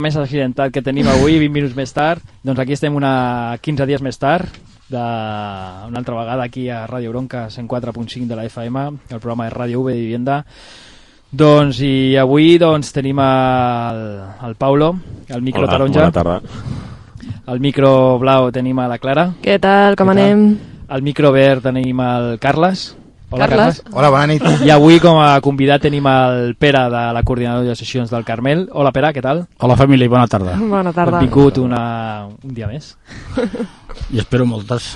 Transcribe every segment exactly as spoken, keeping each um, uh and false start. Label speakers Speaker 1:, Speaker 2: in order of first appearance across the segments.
Speaker 1: Més accidentat que tenim avui, vint minuts més tard. Doncs aquí estem una quinze dies més tard, de... una altra vegada aquí a Ràdio Bronca cent quatre punt cinc de la F M, el programa de Ràdio V de Vivienda. Doncs i avui doncs, tenim el, el Paulo, el micro
Speaker 2: Hola,
Speaker 1: taronja.
Speaker 2: Bona tarda.
Speaker 1: El micro blau tenim a la Clara.
Speaker 3: Què tal, com anem?
Speaker 1: El micro verd tenim el Carles. Hola,
Speaker 3: Carles.
Speaker 1: Carles.
Speaker 4: Hola, bona nit.
Speaker 1: I avui com a convidat tenim el Pere de la coordinadora de sessions del Carmel. Hola, Pere, què tal?
Speaker 2: Hola, família, i bona tarda.
Speaker 3: Bona tarda.
Speaker 1: Benvingut una... un dia més.
Speaker 2: I espero moltes.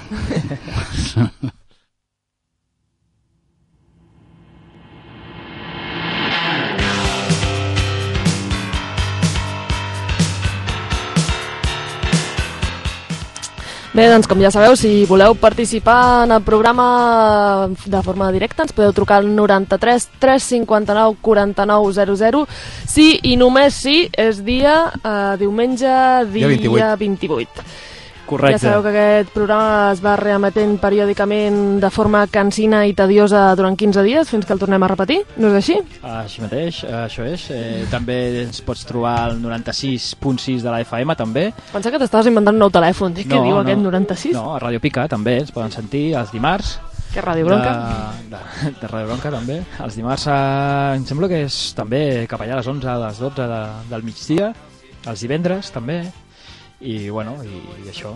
Speaker 3: Bé, doncs com ja sabeu, si voleu participar en el programa de forma directa ens podeu trucar al noranta-tres tres cinquanta-nou quaranta-nou zero zero. Sí i només sí, és dia eh, diumenge, dia, dia vint-i-vuit.
Speaker 1: Correcte.
Speaker 3: Ja sabeu que aquest programa es va reemetent periòdicament de forma cansina i tediosa durant quinze dies fins que el tornem a repetir, no és així?
Speaker 1: Així mateix, això és. Eh, també ens pots trobar al noranta-sis punt sis de la F M, també.
Speaker 3: Pensa que t'estaves inventant un nou telèfon. Dic,
Speaker 1: No,
Speaker 3: què diu
Speaker 1: no.
Speaker 3: aquest noranta-sis?
Speaker 1: No, a Ràdio Pica també ens poden sentir els dimarts.
Speaker 3: Que Ràdio Bronca?
Speaker 1: De, de, de Ràdio Bronca també. Els dimarts, eh, em sembla que és també cap allà a les onze, a les dotze de, del migdia. Els divendres també. I bueno, i, i això.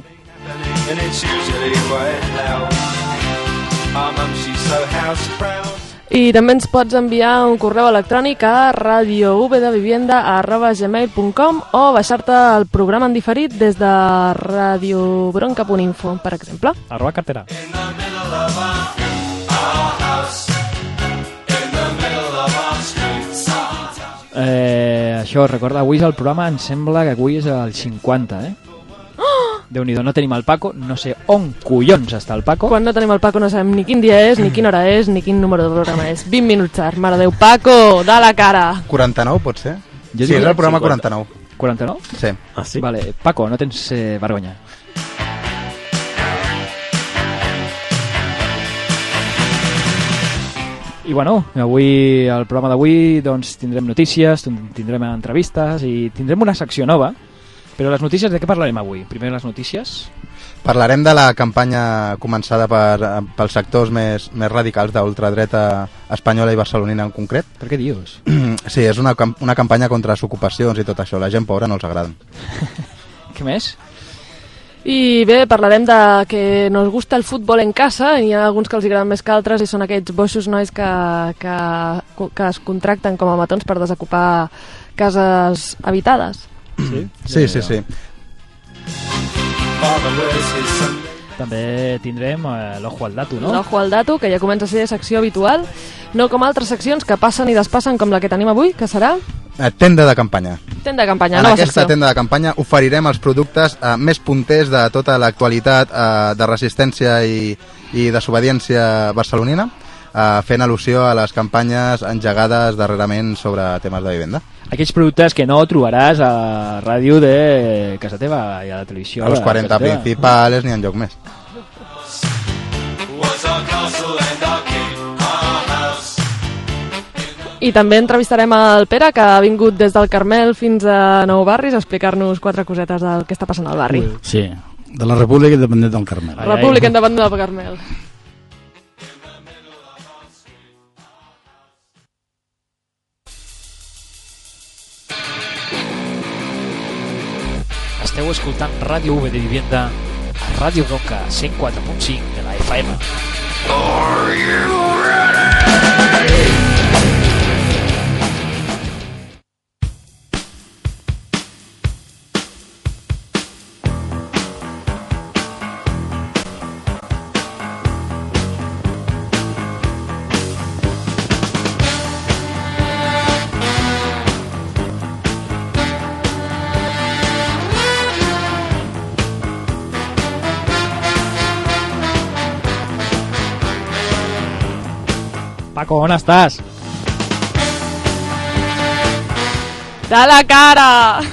Speaker 3: I també ens pots enviar un correu electrònic a radiovdevivienda arroba gmail punt com o baixar-te el programa en diferit des de radiobronca punt info, per exemple.
Speaker 1: Arroba cartera. Eh, això, recorda, avui és el programa, em sembla que avui és el cinquanta, eh? Déu-n'hi-do, no tenim el Paco, no sé on collons està el Paco.
Speaker 3: Quan no tenim el Paco no sabem ni quin dia és, ni quina hora és, ni quin número de programa és. vint minuts tard, mare Déu. Paco, de la cara!
Speaker 4: quaranta-nou, pot ser?
Speaker 1: Jo
Speaker 4: Sí,
Speaker 1: diria
Speaker 4: és el programa
Speaker 2: cinquanta.
Speaker 4: quaranta-nou.
Speaker 1: quaranta-nou?
Speaker 4: Sí.
Speaker 2: Ah, sí?
Speaker 1: Vale, Paco, no tens eh, vergonya. I bueno, avui, el programa d'avui, doncs tindrem notícies, tindrem entrevistes i tindrem una secció nova. Però les notícies, de què parlarem avui? Primer les notícies.
Speaker 4: Parlarem de la campanya començada per, pels sectors més, més radicals d'ultradreta espanyola i barcelonina en concret.
Speaker 1: Per què dius?
Speaker 4: Sí, és una, cam- una campanya contra les ocupacions i tot això. La gent pobra no els agrada.
Speaker 1: Què més?
Speaker 3: I bé, parlarem de que nos gusta el futbol en casa, i hi ha alguns que els agraden més que altres, i són aquests boixos nois que, que, que es contracten com a matons per desocupar cases habitades.
Speaker 1: Sí,
Speaker 4: Sí, sí, sí.
Speaker 1: També tindrem eh, l'Ojo al Dato, no?
Speaker 3: L'Ojo al Dato, que ja comença a ser secció habitual, no com altres seccions que passen i despassen com la que tenim avui, que serà
Speaker 4: Eh, Tenda de campanya.
Speaker 3: tenda de campanya,
Speaker 4: En
Speaker 3: nova
Speaker 4: aquesta
Speaker 3: secció.
Speaker 4: tenda de campanya oferirem els productes eh, més punters de tota l'actualitat eh, de resistència i, i desobediència barcelonina, eh, fent al·lusió a les campanyes engegades darrerament sobre temes de vivenda.
Speaker 1: Aquells productes que no trobaràs a la ràdio de casa teva i a la televisió.
Speaker 4: A los
Speaker 1: de
Speaker 4: quaranta
Speaker 1: casa teva.
Speaker 4: principals ni enlloc més.
Speaker 3: I també entrevistarem el Pere, que ha vingut des del Carmel fins a Nou Barris a explicar-nos quatre cosetes del que està passant al barri.
Speaker 2: Sí, de la República Independent del Carmel.
Speaker 1: Ai,
Speaker 3: República
Speaker 1: ai.
Speaker 3: Independent del Carmel.
Speaker 5: Esteu escoltant Ràdio V de Vivienda a Ràdio Bronca cent quatre punt cinc de la F M.
Speaker 1: Paco, on estàs?
Speaker 3: De la cara!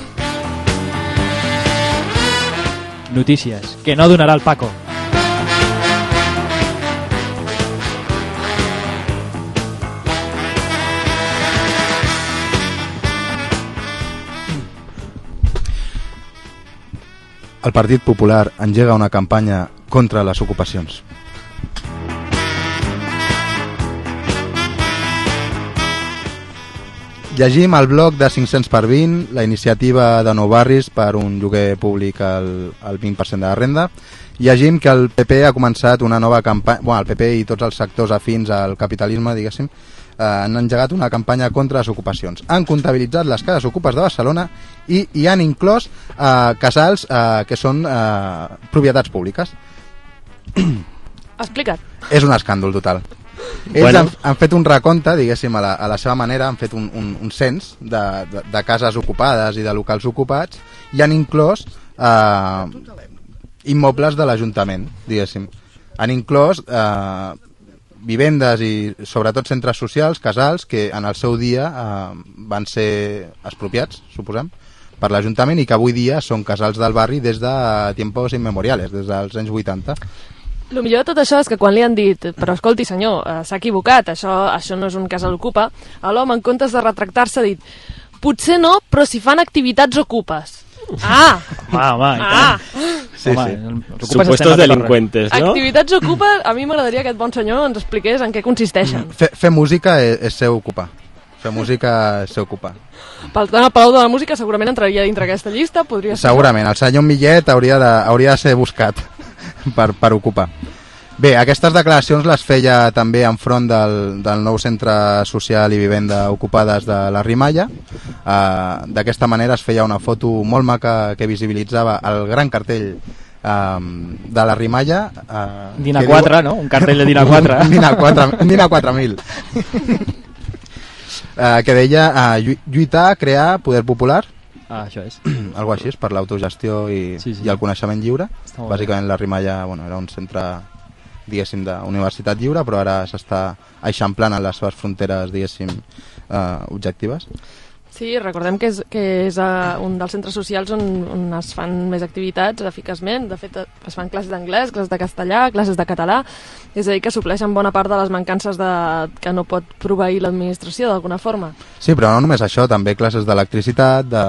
Speaker 1: Notícies, que no donarà el Paco.
Speaker 4: El Partit Popular engega una campanya contra les ocupacions. Llegim al bloc de cinc-cents per vint, la iniciativa de Nou Barris per un lloguer públic al, al vint per cent de la renda. Llegim que el P P ha començat una nova campanya, bueno, el P P i tots els sectors afins al capitalisme, diguéssim, eh, han engegat una campanya contra les ocupacions. Han comptabilitzat les cases ocupes de Barcelona i hi han inclòs eh, casals eh, que són eh, propietats públiques.
Speaker 3: Explica't.
Speaker 4: És un escàndol total. Ells bueno. han, han fet un recompte, diguéssim, a la, a la seva manera, han fet un, un, un cens de, de, de cases ocupades i de locals ocupats i han inclòs eh, immobles de l'Ajuntament, diguéssim. Han inclòs eh, vivendes i sobretot centres socials, casals, que en el seu dia eh, van ser expropiats, suposem, per l'Ajuntament i que avui dia són casals del barri des de tiempos immemoriales, des dels anys vuitanta.
Speaker 3: El millor de tot això és que quan li han dit però escolti senyor, eh, s'ha equivocat, això, això no és un casal ocupa, l'home en comptes de retractar-se ha dit potser no, però si fan activitats ocupes. Ah!
Speaker 1: Home, home, i
Speaker 3: ah.
Speaker 1: tant.
Speaker 4: Sí,
Speaker 1: Home,
Speaker 4: sí.
Speaker 6: Supuestos delincuentes, no?
Speaker 3: Activitats ocupes, a mi m'agradaria que aquest bon senyor ens expliqués en què consisteixen.
Speaker 4: Fer, fer música és, és ser ocupar. Fer música és ser ocupar.
Speaker 3: Pel tant, el Palau de la Música segurament entraria dintre aquesta llista, podria ser.
Speaker 4: Segurament, el senyor Millet hauria de, hauria de ser buscat per, per ocupar. Bé, aquestes declaracions les feia també enfront del, del nou centre social i vivenda ocupades de la Rimalla. Uh, D'aquesta manera es feia una foto molt maca que visibilitzava el gran cartell um, de la Rimalla. Uh,
Speaker 1: Dina quatre, diu... no? Un cartell de Dina quatre.
Speaker 4: Dina quatre, Dina quatre mil. uh, que deia uh, lluitar, crear poder popular.
Speaker 1: Ah, això és.
Speaker 4: Algo així, per l'autogestió i, sí, sí. i el coneixement lliure. Bàsicament la Rimalla, bueno, era un centre, diguéssim, d'universitat lliure, però ara s'està eixamplant en les seves fronteres, diguéssim, eh, objectives.
Speaker 3: Sí, recordem que és, que és uh, un dels centres socials on, on es fan més activitats eficaçment. De fet, es fan classes d'anglès, classes de castellà, classes de català, és a dir, que supleixen bona part de les mancances de, que no pot proveir l'administració d'alguna forma.
Speaker 4: Sí, però no només això, també classes d'electricitat, de...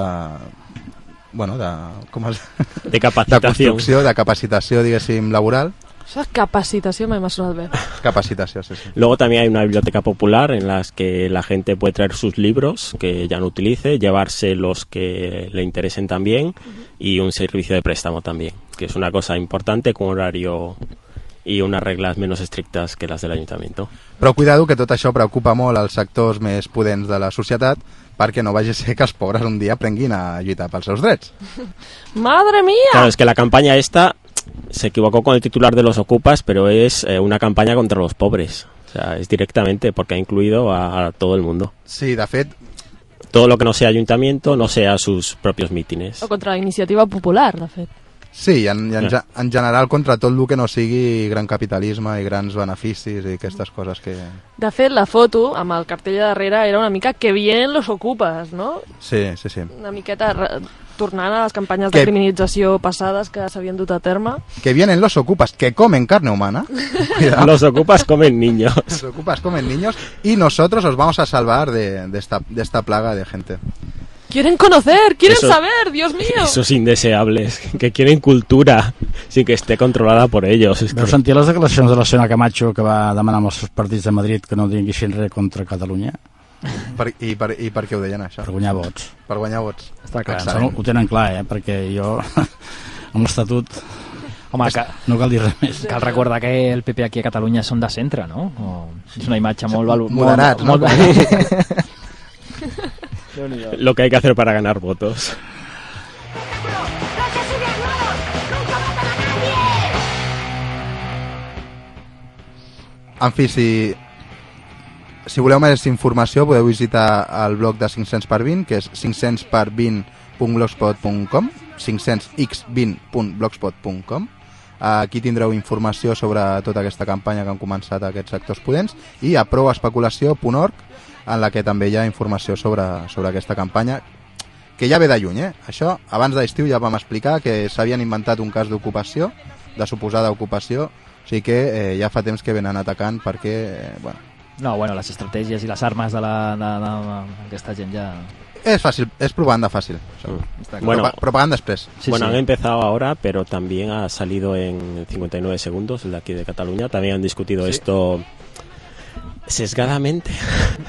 Speaker 4: bueno, de... com es...
Speaker 6: de capacitació.
Speaker 4: De construcció, de capacitació, diguéssim, laboral.
Speaker 3: Eso es capacitación, me ha sonado bien.
Speaker 4: Capacitación, sí, sí.
Speaker 6: Luego también hay una biblioteca popular en la que la gente puede traer sus libros que ya no utilice, llevarse los que le interesen también uh-huh. y un servicio de préstamo también, que es una cosa importante con horario i unes regles menys estrictes que les de l'Ajuntament.
Speaker 4: Però cuidado que tot això preocupa molt als sectors més pudents de la societat perquè no vagi a ser que els pobres un dia aprenguin a lluitar pels seus drets.
Speaker 3: ¡Madre mía!
Speaker 6: Claro, es que la campaña esta se equivocó con el titular de los ocupas, pero es eh, una campaña contra los pobres. O sea, es directamente porque ha incluido a, a todo el mundo.
Speaker 4: Sí, de fet...
Speaker 6: Todo lo que no sea ayuntamiento, no sea sus propios mítines.
Speaker 3: O contra la iniciativa popular, de fet.
Speaker 4: Sí, en, en, en general contra tot el que no sigui gran capitalisme i grans beneficis i aquestes coses que...
Speaker 3: De fet, la foto, amb el cartell darrere, era una mica que vienen los ocupas, no?
Speaker 4: Sí, sí, sí.
Speaker 3: Una miqueta tornant a les campanyes de que... criminalització passades que s'havien dut a terme.
Speaker 4: Que vienen los ocupas que comen carne humana.
Speaker 6: Los ocupas comen niños.
Speaker 4: Los ocupas comen niños y nosotros os vamos a salvar de, de, esta, de esta plaga de gente.
Speaker 3: Quieren conocer, quieren
Speaker 6: eso,
Speaker 3: saber, Dios mío.
Speaker 6: Esos indeseables, que quieren cultura, sin que esté controlada por ellos.
Speaker 2: Vau que... sentir les declaracions de la senyora Camacho que va demanar amb els seus partits de Madrid que no diguessin res contra Catalunya?
Speaker 4: Per, i, per, I per què ho deien, això?
Speaker 2: Per guanyar vots.
Speaker 4: Per guanyar vots.
Speaker 1: Està clar.
Speaker 2: No, ho tenen clar, eh? Perquè jo, amb l'Estatut...
Speaker 1: Home, que,
Speaker 2: no cal dir res més.
Speaker 1: Cal recordar que el P P aquí a Catalunya són de centre, no? O, és una imatge molt... Valo,
Speaker 4: moderats,
Speaker 1: molt,
Speaker 4: no?
Speaker 1: Molt...
Speaker 6: Lo que hay que hacer para ganar votos.
Speaker 4: En fi, si, si voleu més informació podeu visitar el blog de cinc-cents per vint, que és cinc-cents per vint punt blogspot punt com, cinc-cents per vint punt blogspot punt com. Aquí tindreu informació sobre tota aquesta campanya que han començat aquests sectors pudents i a prou especulació punt org, en la que també hi ha informació sobre, sobre aquesta campanya, que ja ve de lluny, eh? Això, abans de l'estiu ja vam explicar que s'havien inventat un cas d'ocupació, de suposada ocupació, o sigui que eh, ja fa temps que venen atacant perquè, eh, bueno...
Speaker 1: No, bueno, les estratègies i les armes de, la, de, de, de aquesta gent ja...
Speaker 4: Es fácil, es propaganda fácil. O sea,
Speaker 6: mm. Bueno,
Speaker 4: Propa propaganda express.
Speaker 6: Sí, bueno,
Speaker 1: sí.
Speaker 6: han empezado ahora, pero también ha salido en cincuenta y nueve segundos, el de aquí de Cataluña. También han discutido ¿sí? esto sesgadamente.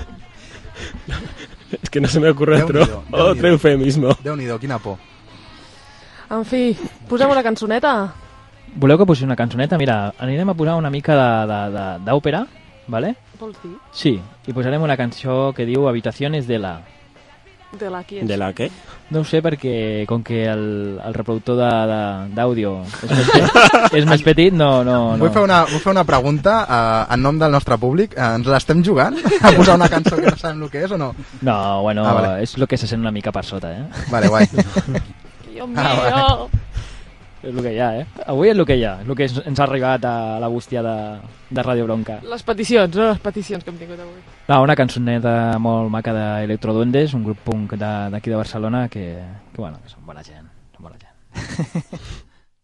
Speaker 6: Es que no se me ocurre otro,
Speaker 4: Déu-n'hi-do, Déu-n'hi-do.
Speaker 6: otro eufemismo.
Speaker 4: Déu-n'hi-do, quina por.
Speaker 3: En fi, posem una cançoneta.
Speaker 1: Voleu que posi una cançoneta? Mira, anirem a posar una mica d'òpera, ¿vale?
Speaker 3: Vols dir?
Speaker 1: Sí, i posarem una cançó que diu Habitaciones de la...
Speaker 3: De la qui és?
Speaker 6: ¿De la qué?
Speaker 1: No ho sé perquè com que el, el reproductor d'àudio és, més petit, és més petit, no... no, no.
Speaker 4: Vull, fer una, vull fer una pregunta uh, en nom del nostre públic. Uh, ens l'estem jugant a posar una cançó que no sabem el que és o no?
Speaker 1: No, bueno,
Speaker 4: ah, vale.
Speaker 1: és el que se sent una mica per sota, eh?
Speaker 4: Vale, guai.
Speaker 3: Dios mío!
Speaker 4: Ah, vale.
Speaker 1: És el que hi ha, eh? Avui és el que hi ha, és el que ens ha arribat a la bústia de, de Ràdio Bronca.
Speaker 3: Les peticions, no? Les peticions que hem tingut avui.
Speaker 1: No, una cançoneta molt maca d'Electroduendes, un grup punk d'aquí de, de Barcelona que, que, bueno, que són bona gent, són bona gent.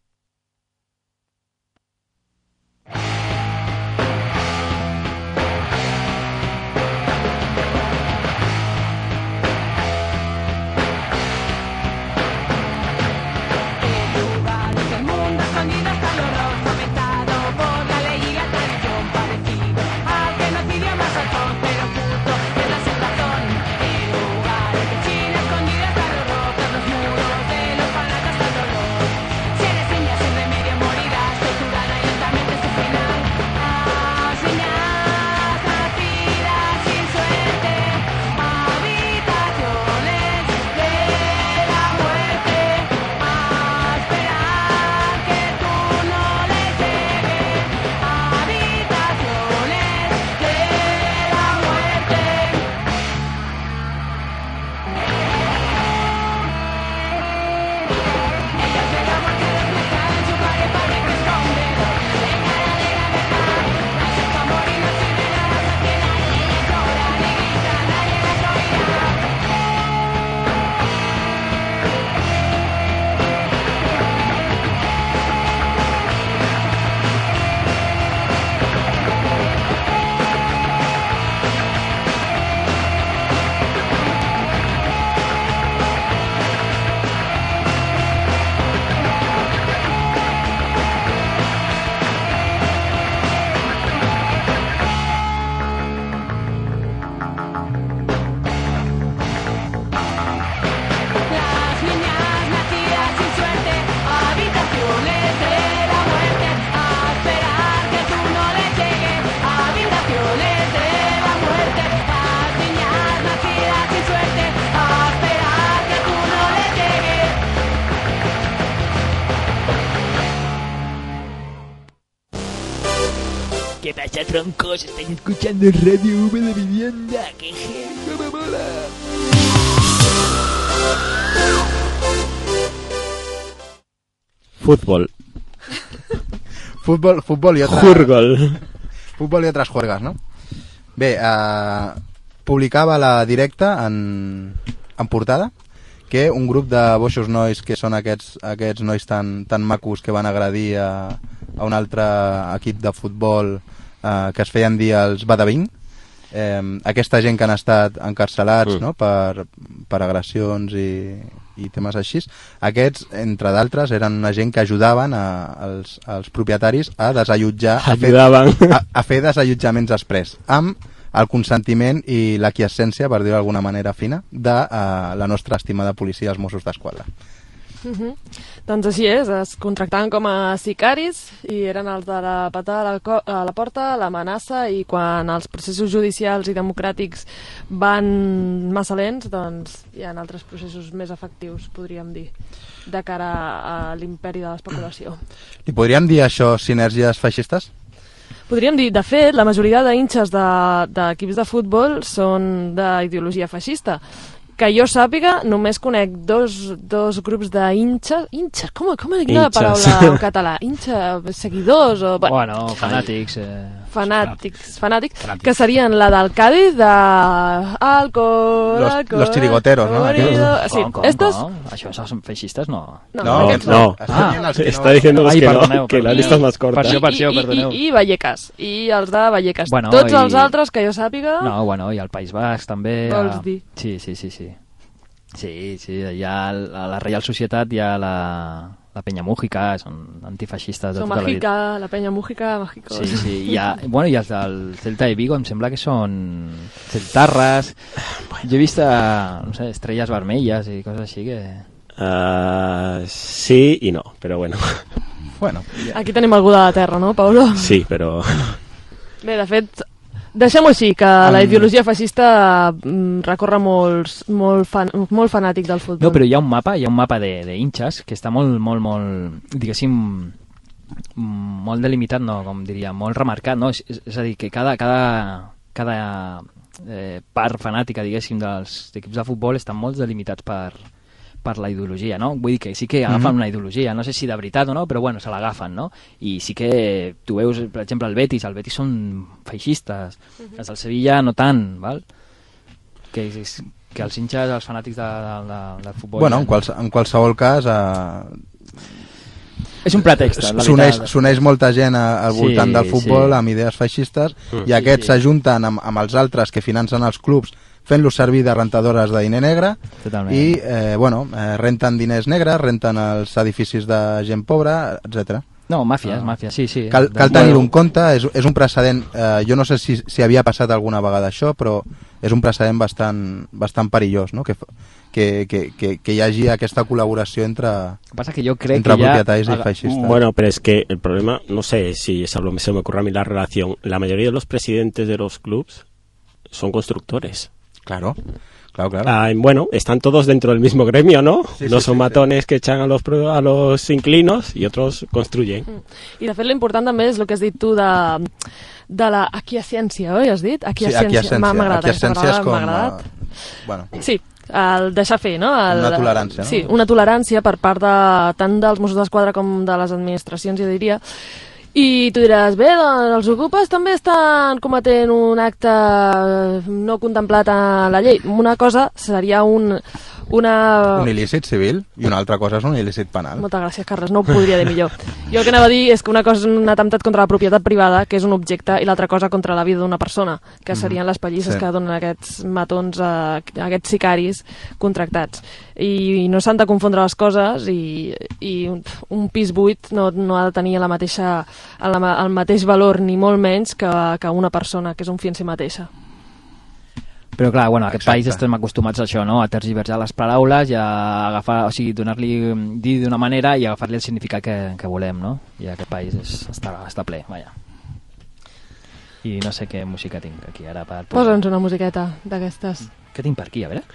Speaker 5: ¿Qué pasa, troncos? Estáis escuchando Radio V de Vivienda. ¡Qué genial! ¡Me mola!
Speaker 6: Fútbol.
Speaker 4: Fútbol, fútbol y otra...
Speaker 6: Jurgol.
Speaker 4: Fútbol y otras juergas, no? Bé, eh, publicava la directa en, en portada que un grup de boixos nois, que són aquests, aquests nois tan, tan macos que van agredir a, a un altre equip de futbol eh, que es feien dir els Badabing, eh, aquesta gent que han estat encarcelats, mm. no? per, per agressions i, i temes així, aquests, entre d'altres, eren una gent que ajudaven a, als, als propietaris a desallotjar, a fer, a, a fer desallotjaments express, amb el consentiment i l'aquiescència, per dir-ho d'alguna manera fina, de uh, la nostra estimada policia, els Mossos d'Esquadra.
Speaker 3: Uh -huh. Doncs així és, es contractaven com a sicaris i eren els de la patada a la, a la porta, l'amenaça, i quan els processos judicials i democràtics van massa lents, doncs hi ha altres processos més efectius, podríem dir, de cara a l'imperi de l'especulació.
Speaker 4: Li podríem dir això sinergies feixistes?
Speaker 3: Podríem dir, de fet, la majoria d'hinxes d'equips de, de futbol són d'ideologia feixista. Que jo sàpiga, només conec dos, dos grups d'hinxes... Hinxes? Com, com és la paraula en català? Hinxa, seguidors o...
Speaker 1: Bueno, fanàtics... Eh...
Speaker 3: Fanàtics, fanàtics, fanàtics, que serien la del Cádiz, de... Alcohol,
Speaker 4: los,
Speaker 3: alcohol...
Speaker 4: Los chirigoteros, ¿no?
Speaker 3: Sí,
Speaker 1: com, com,
Speaker 3: estos...
Speaker 1: com? Això són feixistes, no?
Speaker 3: No,
Speaker 6: no,
Speaker 3: no.
Speaker 6: no.
Speaker 4: Ah,
Speaker 6: está diciendo
Speaker 1: Ai,
Speaker 6: que
Speaker 1: perdoneu,
Speaker 6: no, que la lista és més corta.
Speaker 1: Per això, per això, perdoneu.
Speaker 3: I, i, i Vallecas, i els de Vallecas.
Speaker 1: Bueno,
Speaker 3: Tots
Speaker 1: i...
Speaker 3: els altres que jo sàpiga...
Speaker 1: No, bueno, i el País Basc també...
Speaker 3: Vols
Speaker 1: a...
Speaker 3: dir?
Speaker 1: Sí, sí, sí, sí. Sí, sí, hi ha a la Reial Societat, hi ha la, la Penya Mújica, són antifeixistes de
Speaker 3: Són
Speaker 1: tota la vida.
Speaker 3: Mágica, la Penya Mújica, Mágico.
Speaker 1: Sí, sí, hi ha, bueno, i els del Celta de Vigo em sembla que són celtarres. Jo he vist, a, no sé, estrelles vermelles i coses així que...
Speaker 6: Uh, sí i no, però bueno.
Speaker 4: Bueno, ja.
Speaker 3: Aquí tenim algú de la terra, no, Paulo?
Speaker 6: Sí, però...
Speaker 3: Bé, de fet, deixem-ho així, que la ideologia feixista mm, recorre molts, molt, fan, molt fanàtic del futbol.
Speaker 1: No, però hi ha un mapa, hi ha un mapa de, de hinchas que està molt, molt, molt, diguéssim, molt delimitat, no, com diria, molt remarcat, no? És, és a dir, que cada, cada, cada eh, part fanàtica, diguéssim, dels equips de futbol estan molt delimitats per, per la ideologia, no? Vull dir que sí que agafen mm-hmm. una ideologia, no sé si de veritat o no, però bueno, se l'agafen, no? I sí que tu veus, per exemple, el Betis, el Betis són feixistes, mm-hmm. els del Sevilla no tant, val? Que, que els hinxes, els fanàtics de, de, de, del futbol...
Speaker 4: Bueno, en, quals, en qualsevol cas... Eh...
Speaker 1: És un pretext, la
Speaker 4: veritat. S'uneix molta gent al voltant
Speaker 1: sí,
Speaker 4: del futbol
Speaker 1: sí.
Speaker 4: amb idees feixistes
Speaker 6: mm.
Speaker 4: i aquests s'ajunten sí, sí. amb, amb els altres que financen els clubs fent-los servir de rentadores de diner negre. Totalment. I eh, bueno, eh, renten diners negres, renten els edificis de gent pobra, etcètera.
Speaker 1: No, màfia, és uh, màfia, sí, sí.
Speaker 4: Cal, cal tenir-ho en compte, és, és un precedent, eh, jo no sé si, si havia passat alguna vegada això, però és un precedent bastant, bastant perillós, no? que, que, que, que, que hi hagi aquesta col·laboració entre,
Speaker 1: pasa que yo creo
Speaker 4: entre
Speaker 1: que
Speaker 4: propietaris
Speaker 1: ya...
Speaker 4: i feixistes.
Speaker 6: Bueno, pero es que el problema, no sé si es algo que se me ocurre a mí la relación, la mayoría de los presidentes de los clubs son constructores.
Speaker 4: Claro, claro, claro.
Speaker 6: Ah, bueno, están todos dentro del mismo gremio, ¿no?
Speaker 4: Sí,
Speaker 6: no
Speaker 4: sí,
Speaker 6: son
Speaker 4: sí,
Speaker 6: matones
Speaker 4: sí.
Speaker 6: que echan a los, a los inclinos y otros construyen.
Speaker 3: I de fet l'important també és el que has dit tu de, de la aquiescència, oi? Has dit? Aquiescència.
Speaker 4: Sí, aquiescència.
Speaker 3: M'ha agradat.
Speaker 4: Aquiescència és com...
Speaker 3: Uh,
Speaker 4: bueno.
Speaker 3: Sí, el deixar fer, no? El,
Speaker 4: una tolerància, no?
Speaker 3: Sí, una tolerància per part de, tant dels Mossos d'Esquadra com de les administracions, jo diria. I tu diràs, bé, doncs els ocupes també estan cometent un acte no contemplat a la llei. Una cosa seria un... Una...
Speaker 4: Un il·lícit civil i una altra cosa és un il·lícit penal.
Speaker 3: Moltes gràcies, Carles, no ho podria dir millor. Jo el que anava a dir és que una cosa és un atemptat contra la propietat privada, que és un objecte, i l'altra cosa contra la vida d'una persona, que serien les pallisses sí. que donen aquests matons, a, a aquests sicaris contractats. I no s'han de confondre les coses i, i un, un pis buit no, no ha de tenir la mateixa, el, el mateix valor, ni molt menys, que, que una persona, que és un fi en si mateixa.
Speaker 1: Però clar, bueno, a aquest
Speaker 4: Exacte.
Speaker 1: país estem acostumats a això, no? A tergiversar les paraules i a agafar, o sigui, donar-li, dir d'una manera i agafar-li el significat que, que volem, no? I aquest país és, està, està ple, vaja. I no sé què música tinc aquí ara per...
Speaker 3: Posa'ns una musiqueta d'aquestes.
Speaker 1: Què tinc per aquí, a veure?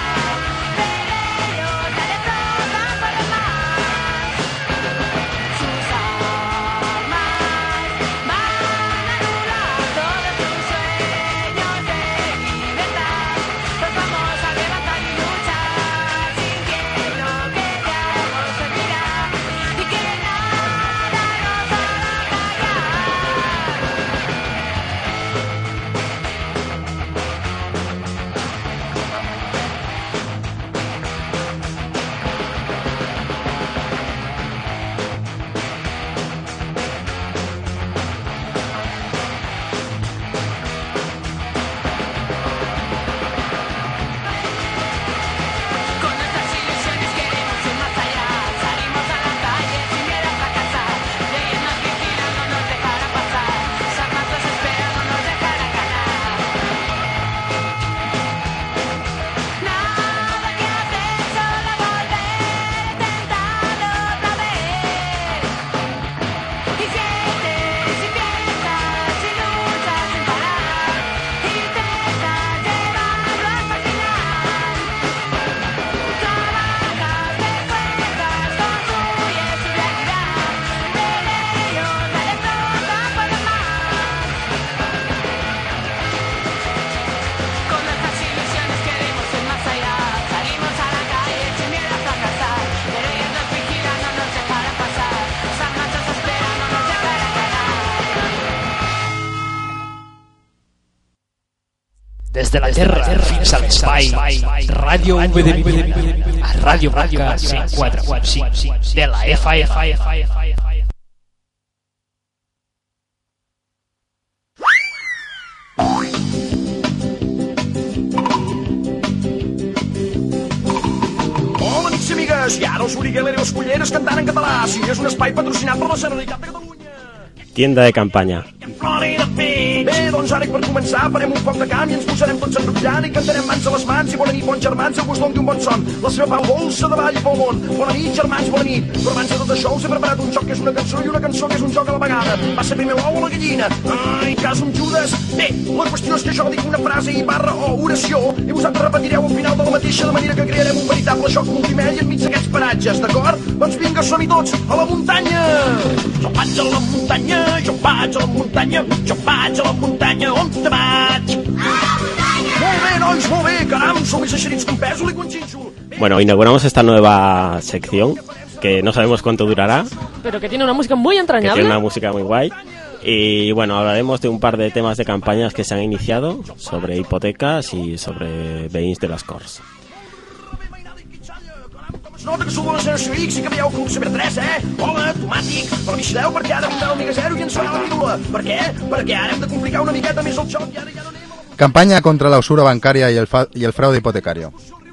Speaker 5: Des de la Terra fins a l'espai, Ràdio U de Vivienda, a Ràdio Blanca cent quatre punt cinc de la F M.
Speaker 7: I ara els Origuela i les Culleres cantant en català. Sí, és un espai patrocinat per la Generalitat de Catalunya.
Speaker 6: Tienda de campaña.
Speaker 7: Bé, doncs ara per començar farem un foc de camp i ens posarem tots enrotllant i cantarem mans a les mans i bona nit, bons germans, el gust doni un bon son. La seva pau dolça de ball pel món. Bona nit, germans, bona nit. Però abans de tot això us he preparat un joc que és una cançó i una cançó que és un joc a la vegada. Va ser primer l'ou o la gallina? Ai, cas un Judes. Bé, la qüestió és que jo dic una frase i barra o oració i vosaltres repetireu al final de la mateixa, de manera que crearem un veritable joc multimèdia enmig d'aquests paratges, d'acord? Doncs vinga, som-hi tots a la muntanya. Jo vaig a la muntanya, jo vaig a la muntanya, jo vaig a la muntanya, on te vaig? A la muntanya! Molt bé, nois, molt bé, caram, sou més eixerits que un pèsol i que un xinxo.
Speaker 6: Bueno, inauguramos esta nueva sección que no sabemos cuánto durará.
Speaker 3: Pero que tiene una música muy
Speaker 6: Que
Speaker 3: entrañable.
Speaker 6: tiene una música muy guay. Y bueno, hablaremos de un par de temas de campañas que se han iniciado sobre hipotecas y sobre veïns de les Corts.
Speaker 7: Nota que sou de la generació X i que veieu Club Saber tres, eh? Hola, tomàtic, però vigileu perquè ara vindrà l'Omega Zero i ens farà la pílula. Per què? Perquè ara hem de complicar una miqueta més el joc i ara ja no anem...
Speaker 4: Campaña contra la usura bancaria y el, fa- y el fraude hipotecario.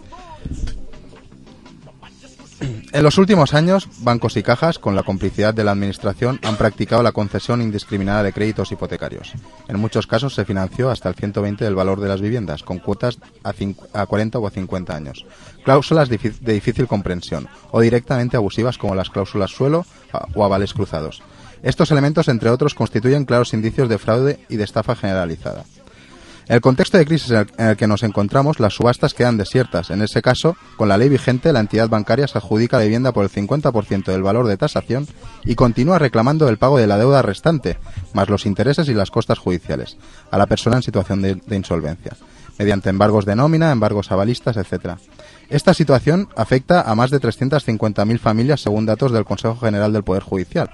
Speaker 4: En los últimos años, bancos y cajas, con la complicidad de la administración, han practicado la concesión indiscriminada de créditos hipotecarios. En muchos casos se financió hasta el ciento veinte del valor de las viviendas, con cuotas a, cinc- a cuarenta o a cincuenta años. Cláusulas difi- de difícil comprensión, o directamente abusivas como las cláusulas suelo a- o avales cruzados. Estos elementos, entre otros, constituyen claros indicios de fraude y de estafa generalizada. En el contexto de crisis en el, en el que nos encontramos, las subastas quedan desiertas. En ese caso, con la ley vigente, la entidad bancaria se adjudica la vivienda por el cincuenta por ciento del valor de tasación y continúa reclamando el pago de la deuda restante, más los intereses y las costas judiciales, a la persona en situación de, de insolvencia, mediante embargos de nómina, embargos avalistas, etcétera. Esta situación afecta a más de trescientas cincuenta mil familias, según datos del Consejo General del Poder Judicial.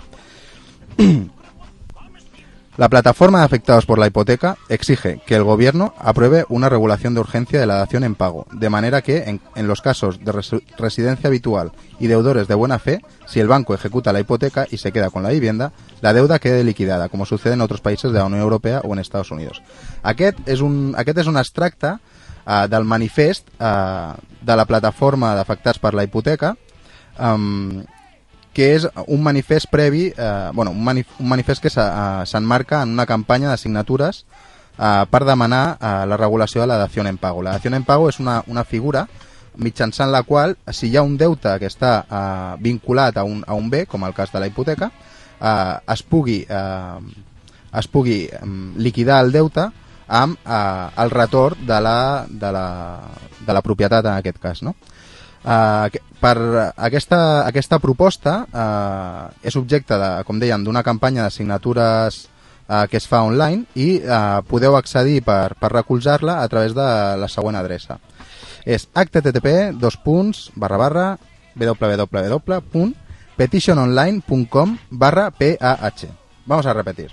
Speaker 4: La plataforma de afectados por la hipoteca exige que el Gobierno apruebe una regulación de urgencia de la dación en pago, de manera que, en, en los casos de res, residencia habitual y deudores de buena fe, si el banco ejecuta la hipoteca y se queda con la vivienda, la deuda quede liquidada, como sucede en otros países de la Unión Europea o en Estados Unidos. Aquest és un, aquest és un extracte uh, del manifest uh, de la plataforma d'afectats per la hipoteca, um, que és un manifest previ, eh, bueno, un, manif un manifest que s'emmarca en una campanya de signatures eh, per demanar eh, la regulació de la dació en pago. La dació en pago és una, una figura mitjançant la qual, si hi ha un deute que està eh, vinculat a un, a un bé, com el cas de la hipoteca, eh, es pugui, eh, es pugui eh, liquidar el deute amb eh, el retorn de la, de, la, de la propietat en aquest cas, no? Uh, per aquesta, aquesta proposta uh, és objecte, de, com deien, d'una campanya de signatures uh, que es fa online i uh, podeu accedir per, per recolzar-la a través de la següent adreça. És http dos punts barra barra www punt petitiononline punt com barra pah. Vamos a repetir.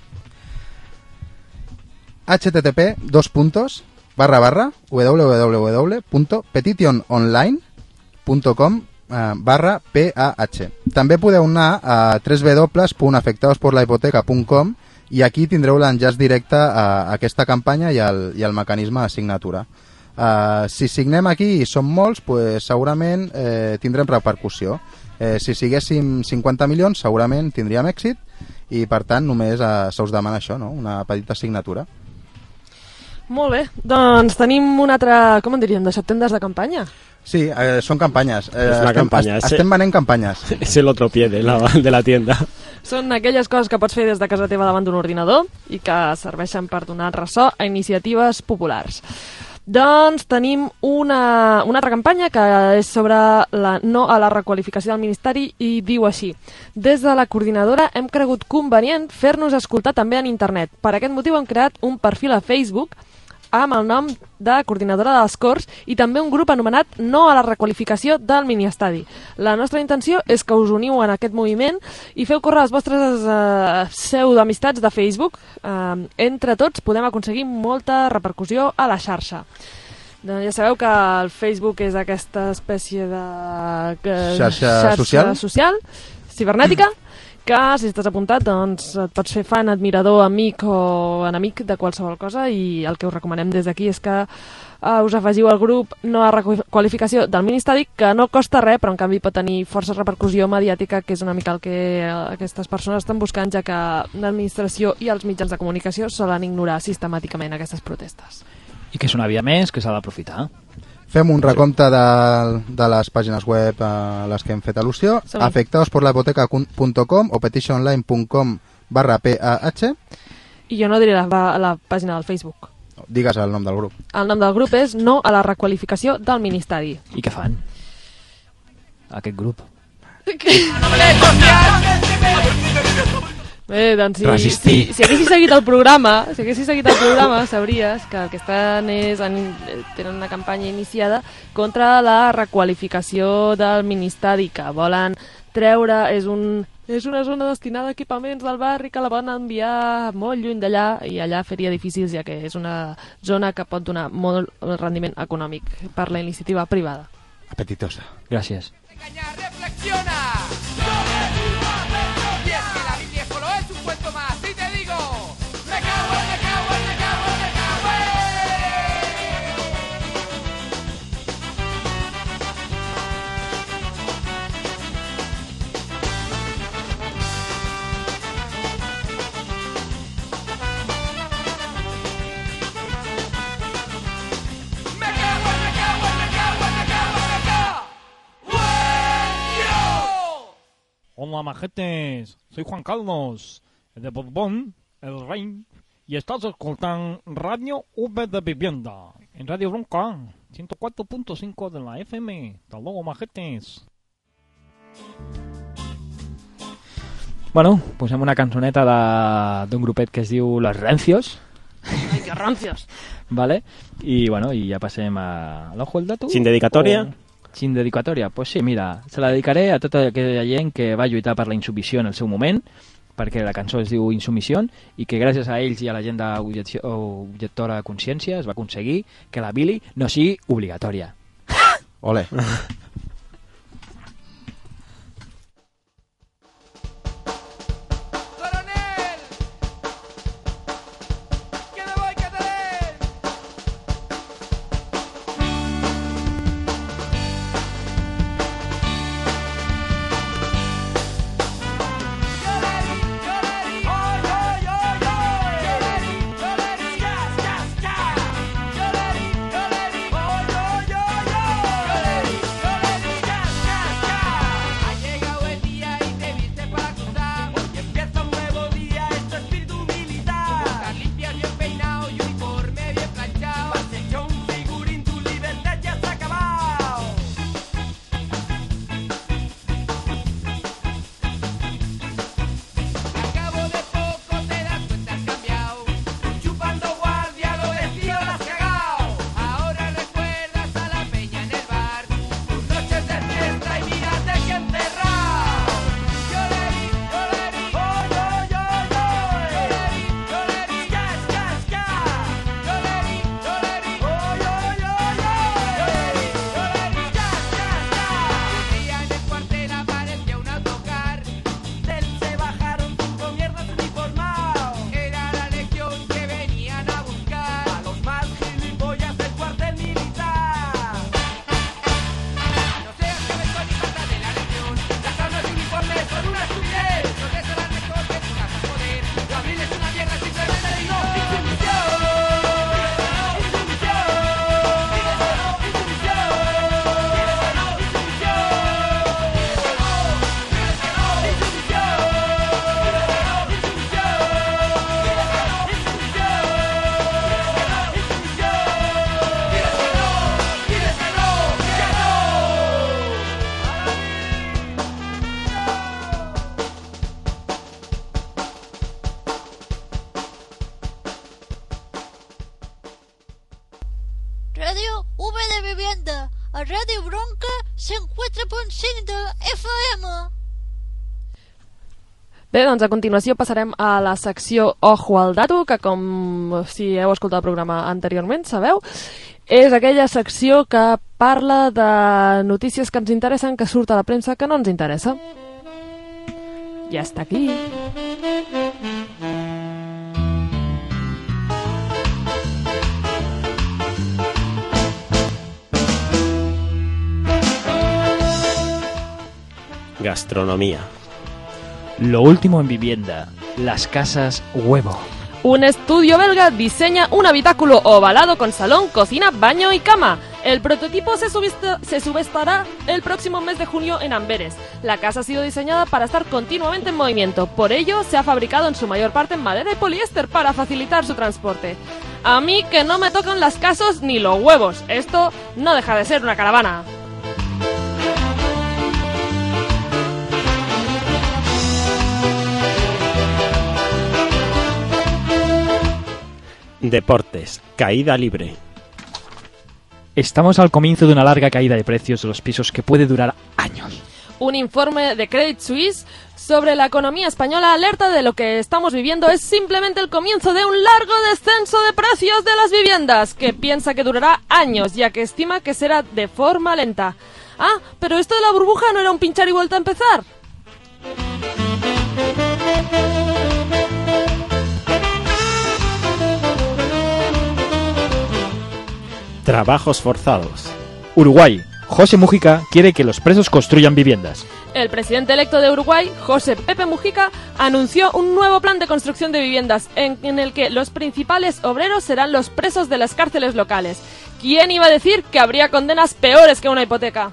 Speaker 4: http dos puntos barra barra www punt petitiononline .com eh, barra PAH. També podeu anar a w w w punt afectados por la hipoteca punt com i aquí tindreu l'enllaç directe a aquesta campanya i el, i el mecanisme de signatura. Uh, si signem aquí i som molts, pues, segurament eh, tindrem repercussió. Eh, si siguéssim cinquanta milions, segurament tindríem èxit i, per tant, només eh, se us demana això, no? Una petita signatura.
Speaker 3: Molt bé, doncs tenim un altre, com en diríem, deixat tendes de campanya?
Speaker 4: Sí, eh, són campanyes. Eh,
Speaker 6: és una
Speaker 4: estem,
Speaker 6: campanya.
Speaker 4: est estem venent campanyes.
Speaker 6: És el otro pie de la, de la tienda.
Speaker 3: Són aquelles coses que pots fer des de casa teva davant d'un ordinador i que serveixen per donar ressò a iniciatives populars. Doncs tenim una, una altra campanya que és sobre la no a la requalificació del Ministeri i diu així: des de la coordinadora hem cregut convenient fer-nos escoltar també en internet. Per aquest motiu hem creat un perfil a Facebook amb el nom de Coordinadora de les Corts i també un grup anomenat No a la requalificació del Miniestadi. La nostra intenció és que us uniu en aquest moviment i feu córrer les vostres eh, pseudoamistats de Facebook. Eh, entre tots podem aconseguir molta repercussió a la xarxa. Doncs ja sabeu que el Facebook és aquesta espècie de... Que,
Speaker 4: xarxa,
Speaker 3: xarxa
Speaker 4: social,
Speaker 3: social cibernètica, que si estàs apuntat doncs et pots fer fan, admirador, amic o enemic de qualsevol cosa, i el que us recomanem des d'aquí és que uh, us afegiu al grup Nova Requalificació del Ministeri, que no costa res, però en canvi pot tenir força repercussió mediàtica, que és una mica el que aquestes persones estan buscant, ja que l'administració i els mitjans de comunicació solen ignorar sistemàticament aquestes protestes.
Speaker 1: I que és una via més que s'ha d'aprofitar.
Speaker 4: Fem un recompte de, de les pàgines web a les que hem fet al·lusió.
Speaker 3: Sí.
Speaker 4: afectados por la hipoteca punto com o petitionline punt com barra P A H.
Speaker 3: I jo no diré la, la pàgina del Facebook.
Speaker 4: Digues el nom del grup.
Speaker 3: El nom del grup és No a la requalificació del Ministeri.
Speaker 1: I què fan? Aquest grup.
Speaker 3: Bé, doncs si,
Speaker 1: Resistir.
Speaker 3: si, si haguessis seguit el programa, si haguessis seguit el programa, sabries que el que estan és, en, tenen una campanya iniciada contra la requalificació del Ministeri, que volen treure, és un és una zona destinada a equipaments del barri que la van enviar molt lluny d'allà, i allà faria difícils, ja que és una zona que pot donar molt rendiment econòmic per la iniciativa privada.
Speaker 4: Apetitosa.
Speaker 1: Gràcies.
Speaker 8: Reflexiona. Y es que la Biblia solo es un cuento más. Y te digo, me cago, me cago, me cago, me cago. Me cago, me cago, me cago, me cago, me cago.
Speaker 9: Hola, majetes. Soy Juan Carlos, el de Borbón, el rey, y estás escoltant Radio V de Vivienda, en Radio Bronca, ciento cuatro punto cinco de la F M. Hasta luego, majetes.
Speaker 1: Bueno, posem una cançoneta de- d'un grupet que es diu Los Rancios.
Speaker 3: Ai, que rancios!
Speaker 1: Vale? I, bueno, i ja passem a l'ojo el dato.
Speaker 6: Sin dedicatòria?
Speaker 1: O... Sin dedicatòria? Pues sí, mira, se la dedicaré a tota aquella gent que va lluitar per la insubmissió en el seu moment, perquè la cançó es diu Insubmissió, i que gràcies a ells i a la gent d'Objectora de Consciència es va aconseguir que la Billy no sigui obligatòria.
Speaker 4: Ole.
Speaker 8: ¡Coronel! ¡Que me voy, Catalén! Ha llegado el día y te viste para cruzar. Hoy empieza un nuevo día, esto es espíritu militar. Botas limpias, bien peinado y uniforme bien planchado. Has hecho un figurín, tu libertad ya se ha acabado. Al cabo de poco te das cuenta, has cambiado. Chupando guardia, lo vestido lo has cagao. Ahora recuerdas a la peña en el bar. Tus noches de fiesta y mírate que enterrado. Yo le di, yo le di, oh, yo, yo, yo. Yo le di, yo le di, gas, gas, gas. Yo le di, yo le di, oh, yo, yo, yo. Yo le di, yo le di, gas, gas, gas. Un día en el cuartel apareció un autocar. Del se bajaron cinco mierdas uniformados. Era la legión que venían a buscar a los más gilipollas del cuartel militar. No seas cabezón y pata de la legión. Las armas y uniformes son una estupidez. No te serán mejor que tu casa poder. La Biblia es una mierda, simplemente le digo insumisión.
Speaker 10: Radio V de Vivienda, a Radio Bronca cent quatre punt cinc de F M.
Speaker 3: Bé, doncs a continuació passarem a la secció Ojo al Dato, que com si heu escoltat el programa anteriorment sabeu, és aquella secció que parla de notícies que ens interessen, que surt a la premsa que no ens interessa. ya está aquí.
Speaker 6: Gastronomía.
Speaker 1: Lo último en vivienda, las casas huevo.
Speaker 3: Un estudio belga diseña un habitáculo ovalado con salón, cocina, baño y cama. El prototipo se, subista, se subestará el próximo mes de junio en Amberes. La casa ha sido diseñada para estar continuamente en movimiento. Por ello, se ha fabricado en su mayor parte en madera y poliéster para facilitar su transporte. A mí que no me tocan las casas ni los huevos. Esto no deja de ser una caravana.
Speaker 6: Deportes. Caída libre.
Speaker 1: Estamos al comienzo de una larga caída de precios de los pisos que puede durar años.
Speaker 3: Un informe de Credit Suisse sobre la economía española alerta de lo que estamos viviendo es simplemente el comienzo de un largo descenso de precios de las viviendas, que piensa que durará años, ya que estima que será de forma lenta. Ah, pero esto de la burbuja no era un pinchar y vuelta a empezar.
Speaker 6: Trabajos forzados.
Speaker 1: Uruguay. José Mujica quiere que los presos construyan viviendas.
Speaker 3: El presidente electo de Uruguay, José Pepe Mujica, anunció un nuevo plan de construcción de viviendas en, en el que los principales obreros serán los presos de las cárceles locales. ¿Quién iba a decir que habría condenas peores que una hipoteca?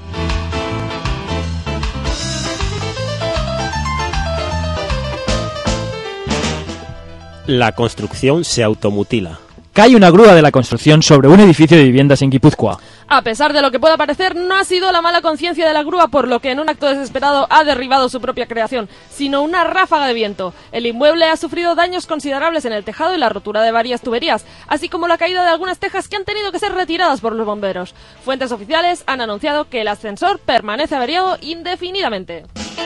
Speaker 6: La construcción se automutila.
Speaker 1: Cae una grúa de la construcción sobre un edificio de viviendas en Guipúzcoa.
Speaker 3: A pesar de lo que pueda parecer, no ha sido la mala conciencia de la grúa por lo que en un acto desesperado ha derribado su propia creación, sino una ráfaga de viento. El inmueble ha sufrido daños considerables en el tejado y la rotura de varias tuberías, así como la caída de algunas tejas que han tenido que ser retiradas por los bomberos. Fuentes oficiales han anunciado que el ascensor permanece averiado indefinidamente.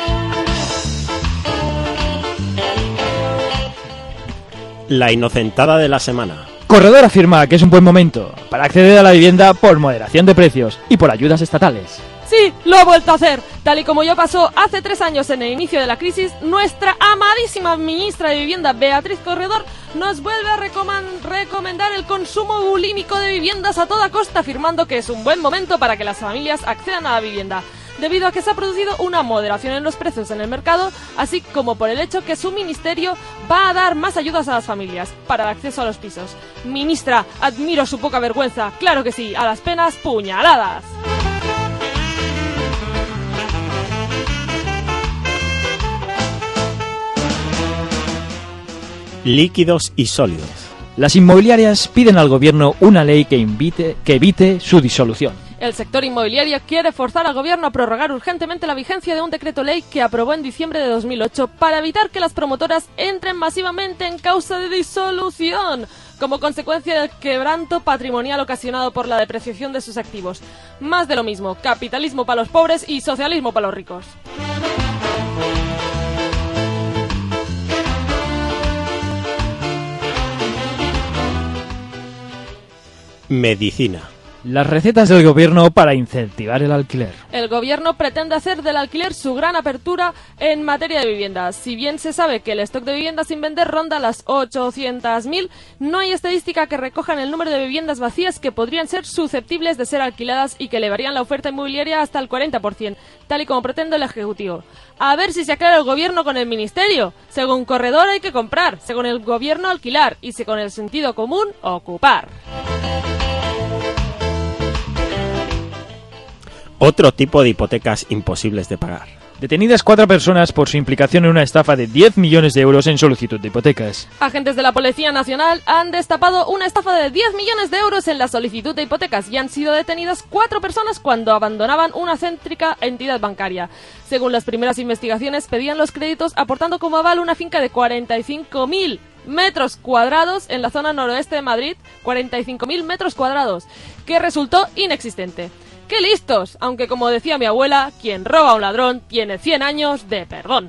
Speaker 6: La inocentada de la semana.
Speaker 1: Corredor afirma que es un buen momento para acceder a la vivienda por moderación de precios y por ayudas estatales.
Speaker 3: Sí, lo ha vuelto a hacer. Tal y como ya pasó hace tres años en el inicio de la crisis, nuestra amadísima ministra de Vivienda, Beatriz Corredor, nos vuelve a recomendar el consumo bulímico de viviendas a toda costa, afirmando que es un buen momento para que las familias accedan a la vivienda, debido a que se ha producido una moderación en los precios en el mercado, así como por el hecho que su ministerio va a dar más ayudas a las familias para el acceso a los pisos. Ministra, admiro su poca vergüenza, claro que sí, a las penas puñaladas.
Speaker 6: Líquidos y sólidos.
Speaker 1: Las inmobiliarias piden al gobierno una ley que, invite, que evite su disolución.
Speaker 3: El sector inmobiliario quiere forzar al gobierno a prorrogar urgentemente la vigencia de un decreto ley que aprobó en diciembre de dos mil ocho para evitar que las promotoras entren masivamente en causa de disolución, como consecuencia del quebranto patrimonial ocasionado por la depreciación de sus activos. Más de lo mismo, capitalismo para los pobres y socialismo para los ricos.
Speaker 6: Medicina.
Speaker 1: Las recetas del gobierno para incentivar el alquiler.
Speaker 3: El gobierno pretende hacer del alquiler su gran apertura en materia de viviendas. Si bien se sabe que el stock de viviendas sin vender ronda las ochocientas mil, no hay estadística que recojan el número de viviendas vacías que podrían ser susceptibles de ser alquiladas y que elevarían la oferta inmobiliaria hasta el cuarenta por ciento, tal y como pretende el Ejecutivo. A ver si se aclara el gobierno con el ministerio. Según Corredor hay que comprar, según el gobierno alquilar y según el sentido común ocupar.
Speaker 6: Otro tipo de hipotecas imposibles de pagar.
Speaker 1: Detenidas cuatro personas por su implicación en una estafa de diez millones de euros en solicitud de hipotecas.
Speaker 3: Agentes de la Policía Nacional han destapado una estafa de diez millones de euros en la solicitud de hipotecas y han sido detenidas cuatro personas cuando abandonaban una céntrica entidad bancaria. Según las primeras investigaciones, pedían los créditos aportando como aval una finca de cuarenta y cinco mil metros cuadrados en la zona noroeste de Madrid, cuarenta y cinco mil metros cuadrados, que resultó inexistente. ¡Qué listos! Aunque como decía mi abuela, quien roba a un ladrón tiene cien años de perdón.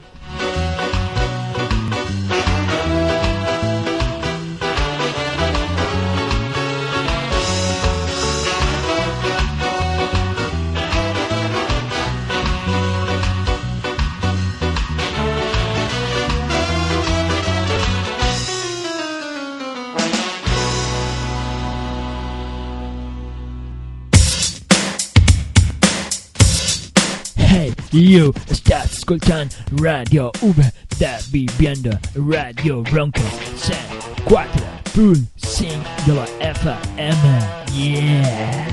Speaker 5: You estàs escoltant Ràdio V de Vivienda, Ràdio Bronca, cent quatre punt cinc de la F M. Yeah!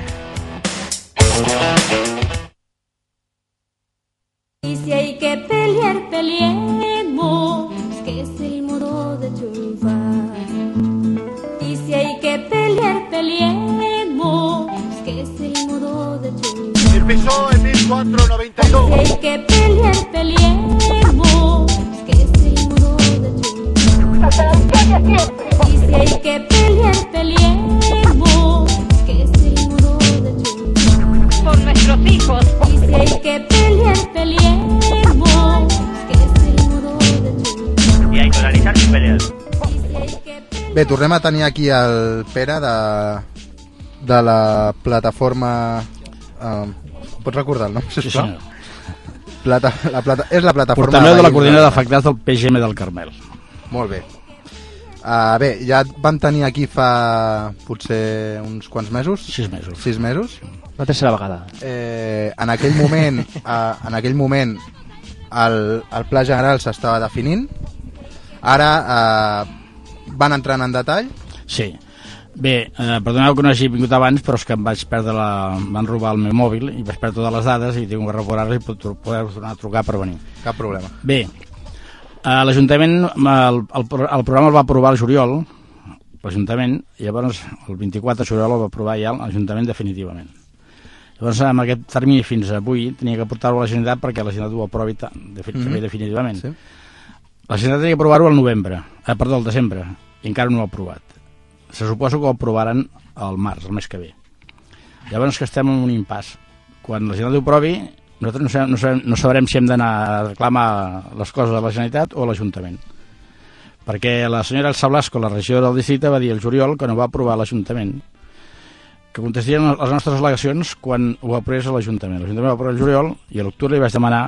Speaker 11: Y si hay que pelear, peleemos, que es el modo de triunfar. Y si hay que pelear, peleemos, que es el modo de triunfar.
Speaker 12: El P S O E mil cuatrocientos noventa y dos.
Speaker 11: Y si hay que pelear, peleemos, que es el modo de triunfar. Y si hay que pelear, peleemos, que es el modo de triunfar.
Speaker 10: Por nuestros hijos.
Speaker 11: Y si hay que pelear, peleemos, que es el modo de triunfar.
Speaker 12: Y hay que organizar sin pelear.
Speaker 4: Bé, tornem a tenir aquí el Pere de, de la plataforma... Uh, pots recordar el nom, sisplau?
Speaker 2: Sí, senyor.
Speaker 4: Plata, la plata, és la plataforma...
Speaker 2: Portaveu de la coordinadora d'afectats del P G M del Carmel.
Speaker 4: Molt bé. Uh, bé, ja vam tenir aquí fa potser uns quants mesos.
Speaker 2: Sis mesos.
Speaker 4: Sis mesos.
Speaker 1: La tercera vegada.
Speaker 4: Eh, en aquell moment, uh, en aquell moment el, el pla general s'estava definint. Ara uh, van entrant en detall.
Speaker 2: Sí. Bé, eh, perdoneu que no hagi vingut abans, però és que em vaig perdre la... van robar el meu mòbil i vaig perdre totes les dades i tinc que recuperar-les i poder tornar a trucar per venir.
Speaker 4: Cap problema.
Speaker 2: Bé, eh, l'Ajuntament, el, el, el programa el va aprovar el juliol, l'Ajuntament, i llavors el vint-i-quatre de juliol el va aprovar ja l'Ajuntament definitivament. Llavors, amb aquest termini fins avui, tenia que portar-ho a la Generalitat perquè la Generalitat ho aprovi definitivament. Mm-hmm. definitivament. Sí. La Generalitat tenia que aprovar-ho al novembre, eh, perdó, al desembre, i encara no ho ha aprovat. Se suposa que ho aprovaran al març, el mes que ve. Llavors que estem en un impàs. Quan la Generalitat ho aprovi, nosaltres no, sabem, no, sabem, no sabrem si hem d'anar a reclamar les coses a la Generalitat o a l'Ajuntament. Perquè la senyora Elsa Blasco, la regidora del districte, va dir el juliol que no va aprovar l'Ajuntament, que contestarien les nostres al·legacions quan ho aprovés a l'Ajuntament. L'Ajuntament va aprovar el juliol i a l'octubre li vaig demanar,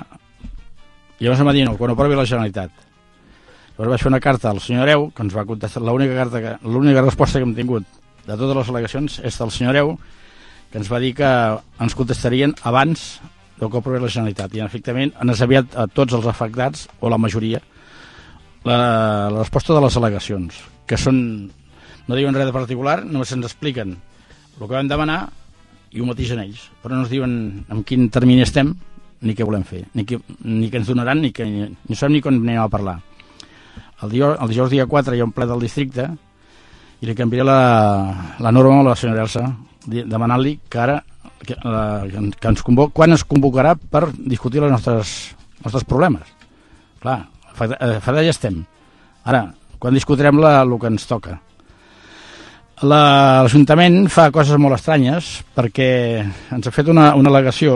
Speaker 2: i llavors em va dir no, quan ho aprovi la Generalitat. Llavors vaig fer una carta al senyor Areu, que ens va contestar, l'única carta que, l'única resposta que hem tingut de totes les al·legacions és del senyor Areu, que ens va dir que ens contestarien abans del que aprovés la Generalitat. I, en efectivament, han enviat a tots els afectats, o la majoria, la, la resposta de les al·legacions, que són, no diuen res de particular, només ens expliquen el que vam demanar i ho mateixen ells, però no ens diuen en quin termini estem, ni què volem fer, ni, que, ni què ens donaran, ni, que, ni, ni sabem ni quan anem a parlar. El dijous, el dijous dia quatre hi ha un ple del districte i li canviaré la, la norma a la senyora Elsa demanant-li que ara que, la, que ens convoc, quan es convocarà per discutir els nostres, nostres problemes. Clar, fa, fa ja estem. Ara, quan discutirem la, el que ens toca. L'Ajuntament fa coses molt estranyes perquè ens ha fet una, una al·legació.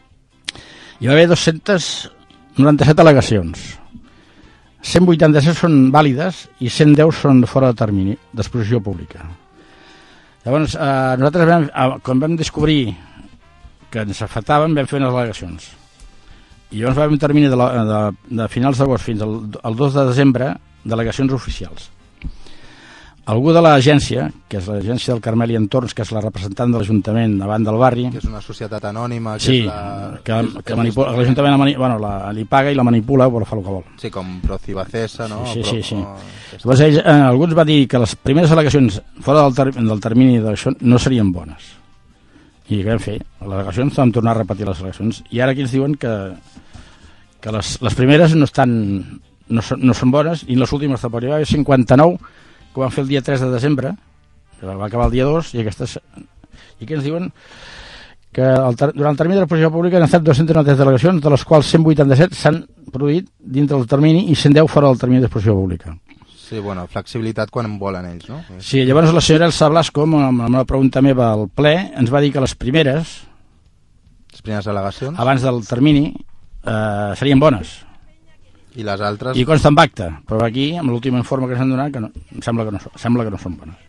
Speaker 2: Hi va haver dos-centes noranta-set al·legacions. cent vuitanta-set són vàlides i cent deu són fora de termini d'exposició pública. Llavors, eh, nosaltres vam, eh, quan vam descobrir que ens afectaven, vam fer unes al·legacions. I llavors va haver un termini de, la, de, de finals d'agost fins al, al dos de desembre d'al·legacions oficials. Algú de l'agència, que és l'agència del Carmel i Entorns, que és la representant de l'Ajuntament davant del barri...
Speaker 4: Que és una societat anònima... Que
Speaker 2: sí,
Speaker 4: és la,
Speaker 2: que, que, que manipula, l'Ajuntament la, bueno, la, li paga i la manipula per fer el que vol.
Speaker 4: Sí, com Procibacesa, no?
Speaker 2: Sí, sí, sí.
Speaker 4: Pro,
Speaker 2: sí. Llavors, ells, eh, algú ens va dir que les primeres al·legacions fora del, ter del termini d'això no serien bones. I què vam fer? A les al·legacions vam tornar a repetir les al·legacions. I ara aquí ens diuen que, que les, les primeres no, estan, no, són, no són bones i les últimes tampoc. Hi va haver cinquanta-nou que ho van fer el dia tres de desembre, que va acabar el dia dos, i aquestes... I què ens diuen? Que el ter... durant el termini de l'exposició pública han estat dues-centes noranta-tres delegacions, de les quals cent vuitanta-set s'han produït dintre del termini i cent deu fora del termini d'exposició pública.
Speaker 4: Sí, bueno, flexibilitat quan en volen ells, no?
Speaker 2: Sí, llavors la senyora Elsa Blasco, amb una pregunta meva al ple, ens va dir que les primeres...
Speaker 4: Les primeres al·legacions?
Speaker 2: Abans del termini, eh, serien bones.
Speaker 4: I les altres...
Speaker 2: I consta amb acte, però aquí, amb l'últim informe que s'han donat, que no, em sembla que no, sembla que no són bones.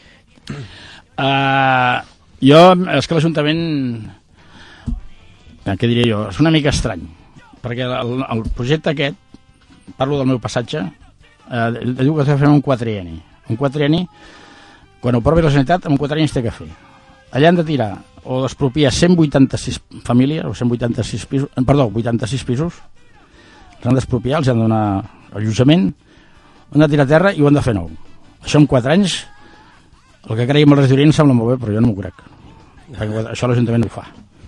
Speaker 2: Uh, jo, és que l'Ajuntament, què diré jo, és una mica estrany, perquè el, el projecte aquest, parlo del meu passatge, uh, diu que s'ha de fer un quatrienni. Un quatrienni, quan ho aprovi la Generalitat, amb un quatrienni es té que fer. allà han de tirar o d'expropiar cent vuitanta-sis famílies, o cent vuitanta-sis pisos, perdó, vuitanta-sis pisos, els han d'expropiar, els han de donar allotjament, han de tirar a terra i ho han de fer nou. Això en quatre anys, el que creiem els residents sembla molt bé, però jo no m'ho crec. Perquè això l'Ajuntament no ho fa.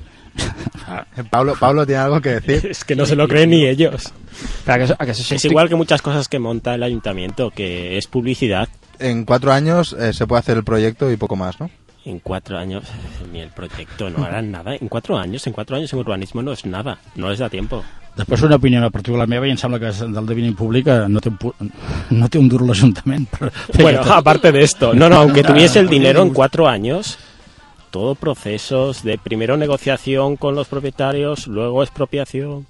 Speaker 4: Pablo, Pablo tiene algo que decir.
Speaker 6: Es que no se lo creen ni ellos.
Speaker 1: Pero a que, a que se
Speaker 6: Es igual que muchas cosas que monta el ayuntamiento, que es publicidad.
Speaker 4: En cuatro años eh, se puede hacer el proyecto y poco más, ¿no?
Speaker 6: En cuatro años, ni el proyecto, no harán nada. En cuatro años, en cuatro años en urbanismo no es nada, no les da tiempo.
Speaker 2: Després una opinió particular meva i em sembla que del domini públic no té un, pu- no té un duro l'Ajuntament. Però,
Speaker 6: Bueno, aparte de esto, no, no, aunque tuviese el dinero en cuatro años, todo procesos de primero negociación con los propietarios, luego expropiación.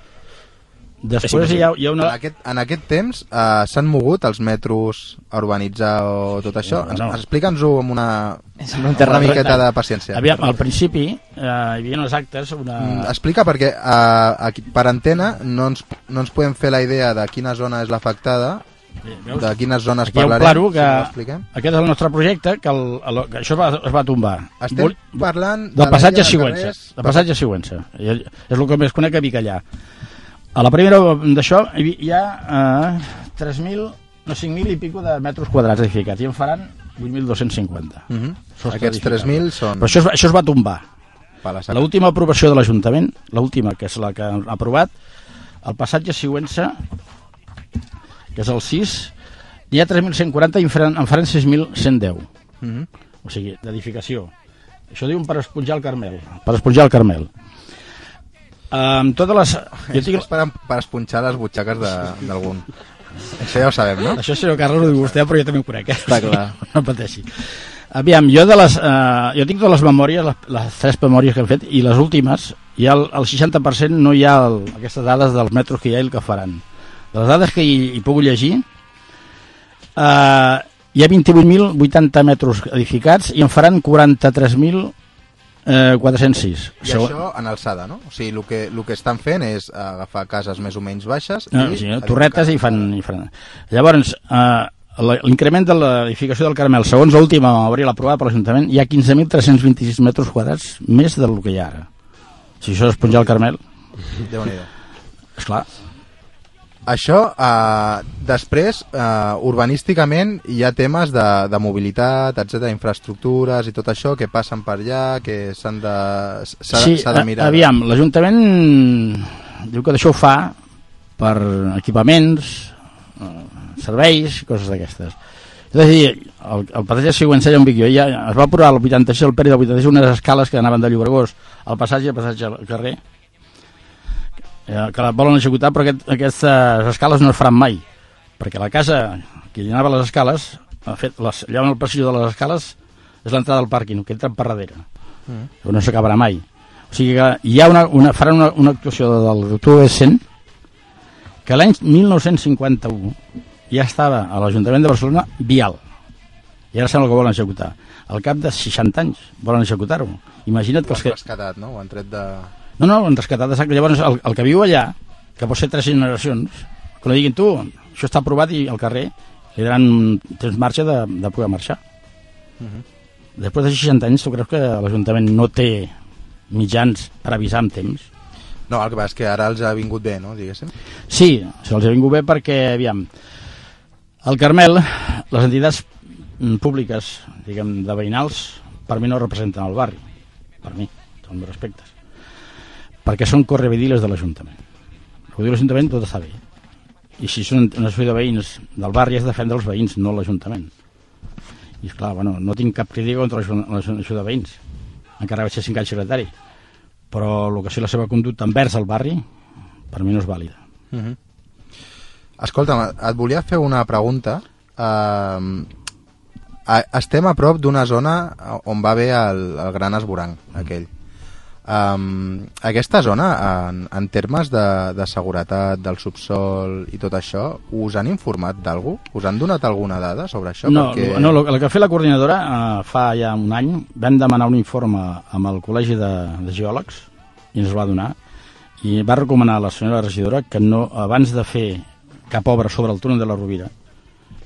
Speaker 2: Després hi ha, hi ha una...
Speaker 4: En aquest, en aquest temps eh, s'han mogut els metros a urbanitzar o tot això?
Speaker 2: No, no.
Speaker 4: Ens, Explica'ns-ho amb una,
Speaker 2: un
Speaker 4: amb una miqueta de paciència.
Speaker 2: Aviam, al principi eh, hi havia unes actes... Una...
Speaker 4: Mm, explica, perquè eh, aquí, per antena no ens, no ens podem fer la idea de quina zona és l'afectada, de quines zones
Speaker 2: Aquí hi ha un
Speaker 4: parlarem.
Speaker 2: claro que
Speaker 4: Si l'expliquem.
Speaker 2: aquest és el nostre projecte, que, el, el, que això es va, es va tombar.
Speaker 4: Estem
Speaker 2: Vol-
Speaker 4: parlant de
Speaker 2: del passatge
Speaker 4: l'àrea de
Speaker 2: Sigüenza.
Speaker 4: carrers-
Speaker 2: Del passatge Sigüenza. I és el que més conec a Vicallà. A la primera d'això hi hi ha eh, tres mil, no, cinc mil i pico de metres quadrats edificats i en faran vuit mil dos-cents cinquanta.
Speaker 4: Mhm.
Speaker 2: Sostre
Speaker 4: Aquests
Speaker 2: edificat.
Speaker 4: tres mil són...
Speaker 2: Però això es, va- això es va tombar.
Speaker 4: Pa la saca.
Speaker 2: L'última aprovació de l'Ajuntament, l'última, que és la que ha aprovat, el passatge Sigüenza, que és el sis, n'hi ha tres mil cent quaranta i en faran, en faran sis mil cent deu.
Speaker 4: Mhm.
Speaker 2: O sigui, d'edificació. Això diuen per esponjar el Carmel. Per esponjar el Carmel. Amb totes les... Jo
Speaker 4: És,
Speaker 2: tinc...
Speaker 4: és per, per esponxar les butxaques de- d'algun. Això ja ho sabem, no?
Speaker 2: Això, senyor Carles, ho diu vostè, però jo també ho conec. Eh?
Speaker 4: Està clar.
Speaker 2: No pateixi. Aviam, jo de les... Eh, jo tinc totes les memòries, les, les tres memòries que hem fet, i les últimes, hi ha el, el seixanta per cent no hi ha el, aquestes dades dels metres que hi ha i el que faran. De les dades que hi, hi puc llegir, eh, hi ha vint-i-vuit mil vuitanta metres edificats i en faran quaranta-tres mil quatre-cents sis.
Speaker 4: I això en alçada, no? O sigui, el que, el que estan fent és agafar cases més o menys baixes
Speaker 2: No,
Speaker 4: i...
Speaker 2: sí, no? Torretes i fan, i fan... Llavors, eh, l'increment de l'edificació del Carmel, segons l'última memòria aprovada per l'Ajuntament, hi ha quinze mil tres-cents vint-i-sis metres quadrats més del que hi ha ara. Si això és esponjar el Carmel...
Speaker 4: Déu-n'hi-do.
Speaker 2: Esclar.
Speaker 4: Això, eh, després, eh, urbanísticament, hi ha temes de, de mobilitat, etcètera, infraestructures i tot això que passen per allà, que s'han de, s'ha,
Speaker 2: Sí,
Speaker 4: s'ha de mirar.
Speaker 2: aviam, l'Ajuntament diu que d'això ho fa per equipaments, eh, serveis, coses d'aquestes. És a dir, el, el passatge Sigüenza, ja on vic jo, ja es va aprovar el vuitanta-sis, el Peri del vuitanta-sis, unes escales que anaven de Llobregós al passatge, al passatge al carrer, eh, que la volen executar, però aquest, aquestes escales no es faran mai, perquè la casa que hi anava a les escales, ha fet les, allà on el passeig de les escales és l'entrada del pàrquing, que entra per darrere.
Speaker 4: Mm.
Speaker 2: No s'acabarà mai. O sigui que hi ha una, una, faran una, una actuació del doctor Essen que l'any mil nou-cents cinquanta-u ja estava a l'Ajuntament de Barcelona vial. I ara sembla que volen executar. Al cap de seixanta anys volen executar-ho. Imagina't que
Speaker 4: Ho
Speaker 2: els
Speaker 4: han
Speaker 2: que...
Speaker 4: rescatat, no? Ho han tret de...
Speaker 2: No, no, ho han rescatat. Exacte. Llavors, el, el que viu allà, que pot ser tres generacions, que no diguin tu, això està aprovat i al carrer li daran temps marxa de, de poder marxar.
Speaker 4: Mhm.
Speaker 2: Després de seixanta anys, tu creus que l'Ajuntament no té mitjans per avisar amb temps?
Speaker 4: No, el que passa és que ara els ha vingut bé, no? Diguéssim.
Speaker 2: Sí, se'ls ha vingut bé perquè, aviam, al Carmel, les entitats mm, públiques, diguem, de veïnals, per mi no representen el barri. Per mi, amb meus respectes. Perquè són correvediles de l'Ajuntament. El que diu l'Ajuntament tot està bé. I si són una associació de veïns del barri és defendre els veïns, no l'Ajuntament. I esclar, bueno, no tinc cap crítica contra l'associació de veïns. Encara vaig ser cinc anys secretari. Però el que sí la seva conducta envers el barri, per mi no és vàlida.
Speaker 4: Mhm. Escolta'm, et volia fer una pregunta. Uh, estem a prop d'una zona on va haver el, el gran esvoranc, aquell. Um, aquesta zona, en, en termes de, de seguretat del subsol i tot això, us han informat d'algú? Us han donat alguna dada sobre això?
Speaker 2: No,
Speaker 4: Perquè...
Speaker 2: no, el que ha fet la coordinadora eh, fa ja un any, vam demanar un informe amb el Col·legi de, de Geòlegs i ens el va donar, i va recomanar a la senyora regidora que no, abans de fer cap obra sobre el túnel de la Rovira,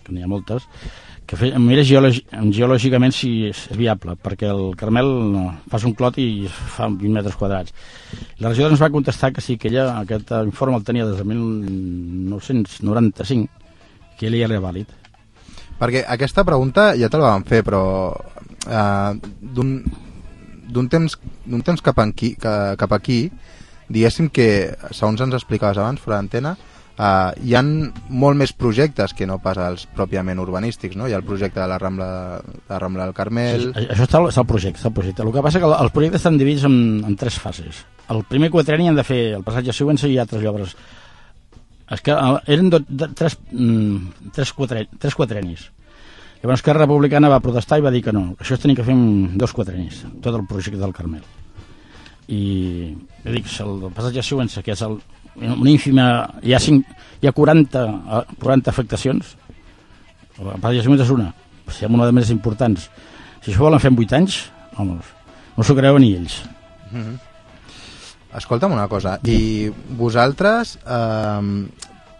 Speaker 2: que n'hi ha moltes, que fe, mira geologi, geològicament si és viable, perquè el Carmel no, fas un clot i fa vint metres quadrats. La regidora ens va contestar que sí, que ella aquest informe el tenia des de mil nou-cents noranta-cinc, que ell ja era vàlid.
Speaker 4: Perquè aquesta pregunta ja te la vam fer, però eh, d'un d'un temps, d'un temps cap, aquí, cap aquí, diguéssim que, segons ens explicaves abans, fora d'antena, Uh, hi ha molt més projectes que no pas els pròpiament urbanístics, no? Hi ha el projecte de la Rambla, la Rambla del Carmel...
Speaker 2: Sí, això està, està el projecte, està el projecte. El que passa que els projectes estan dividits en, en tres fases. El primer quatrienni han de fer el passatge Sigüenza i altres obres. És que eren do, de, tres, mm, tres, quatre, tres quatriennis. Llavors Esquerra Republicana va protestar i va dir que no, que això es tenia que fer en dos quatriennis, tot el projecte del Carmel. I jo dic, el passatge Sigüenza, que és el una ínfima, hi ha, cinc, hi ha quaranta, quaranta afectacions, el passatge Sigüenza és una, si hi ha una de més importants. Si això volen fer en vuit anys, home, no s'ho creuen ni ells.
Speaker 4: Mm-hmm. Escolta'm una cosa, i vosaltres, eh,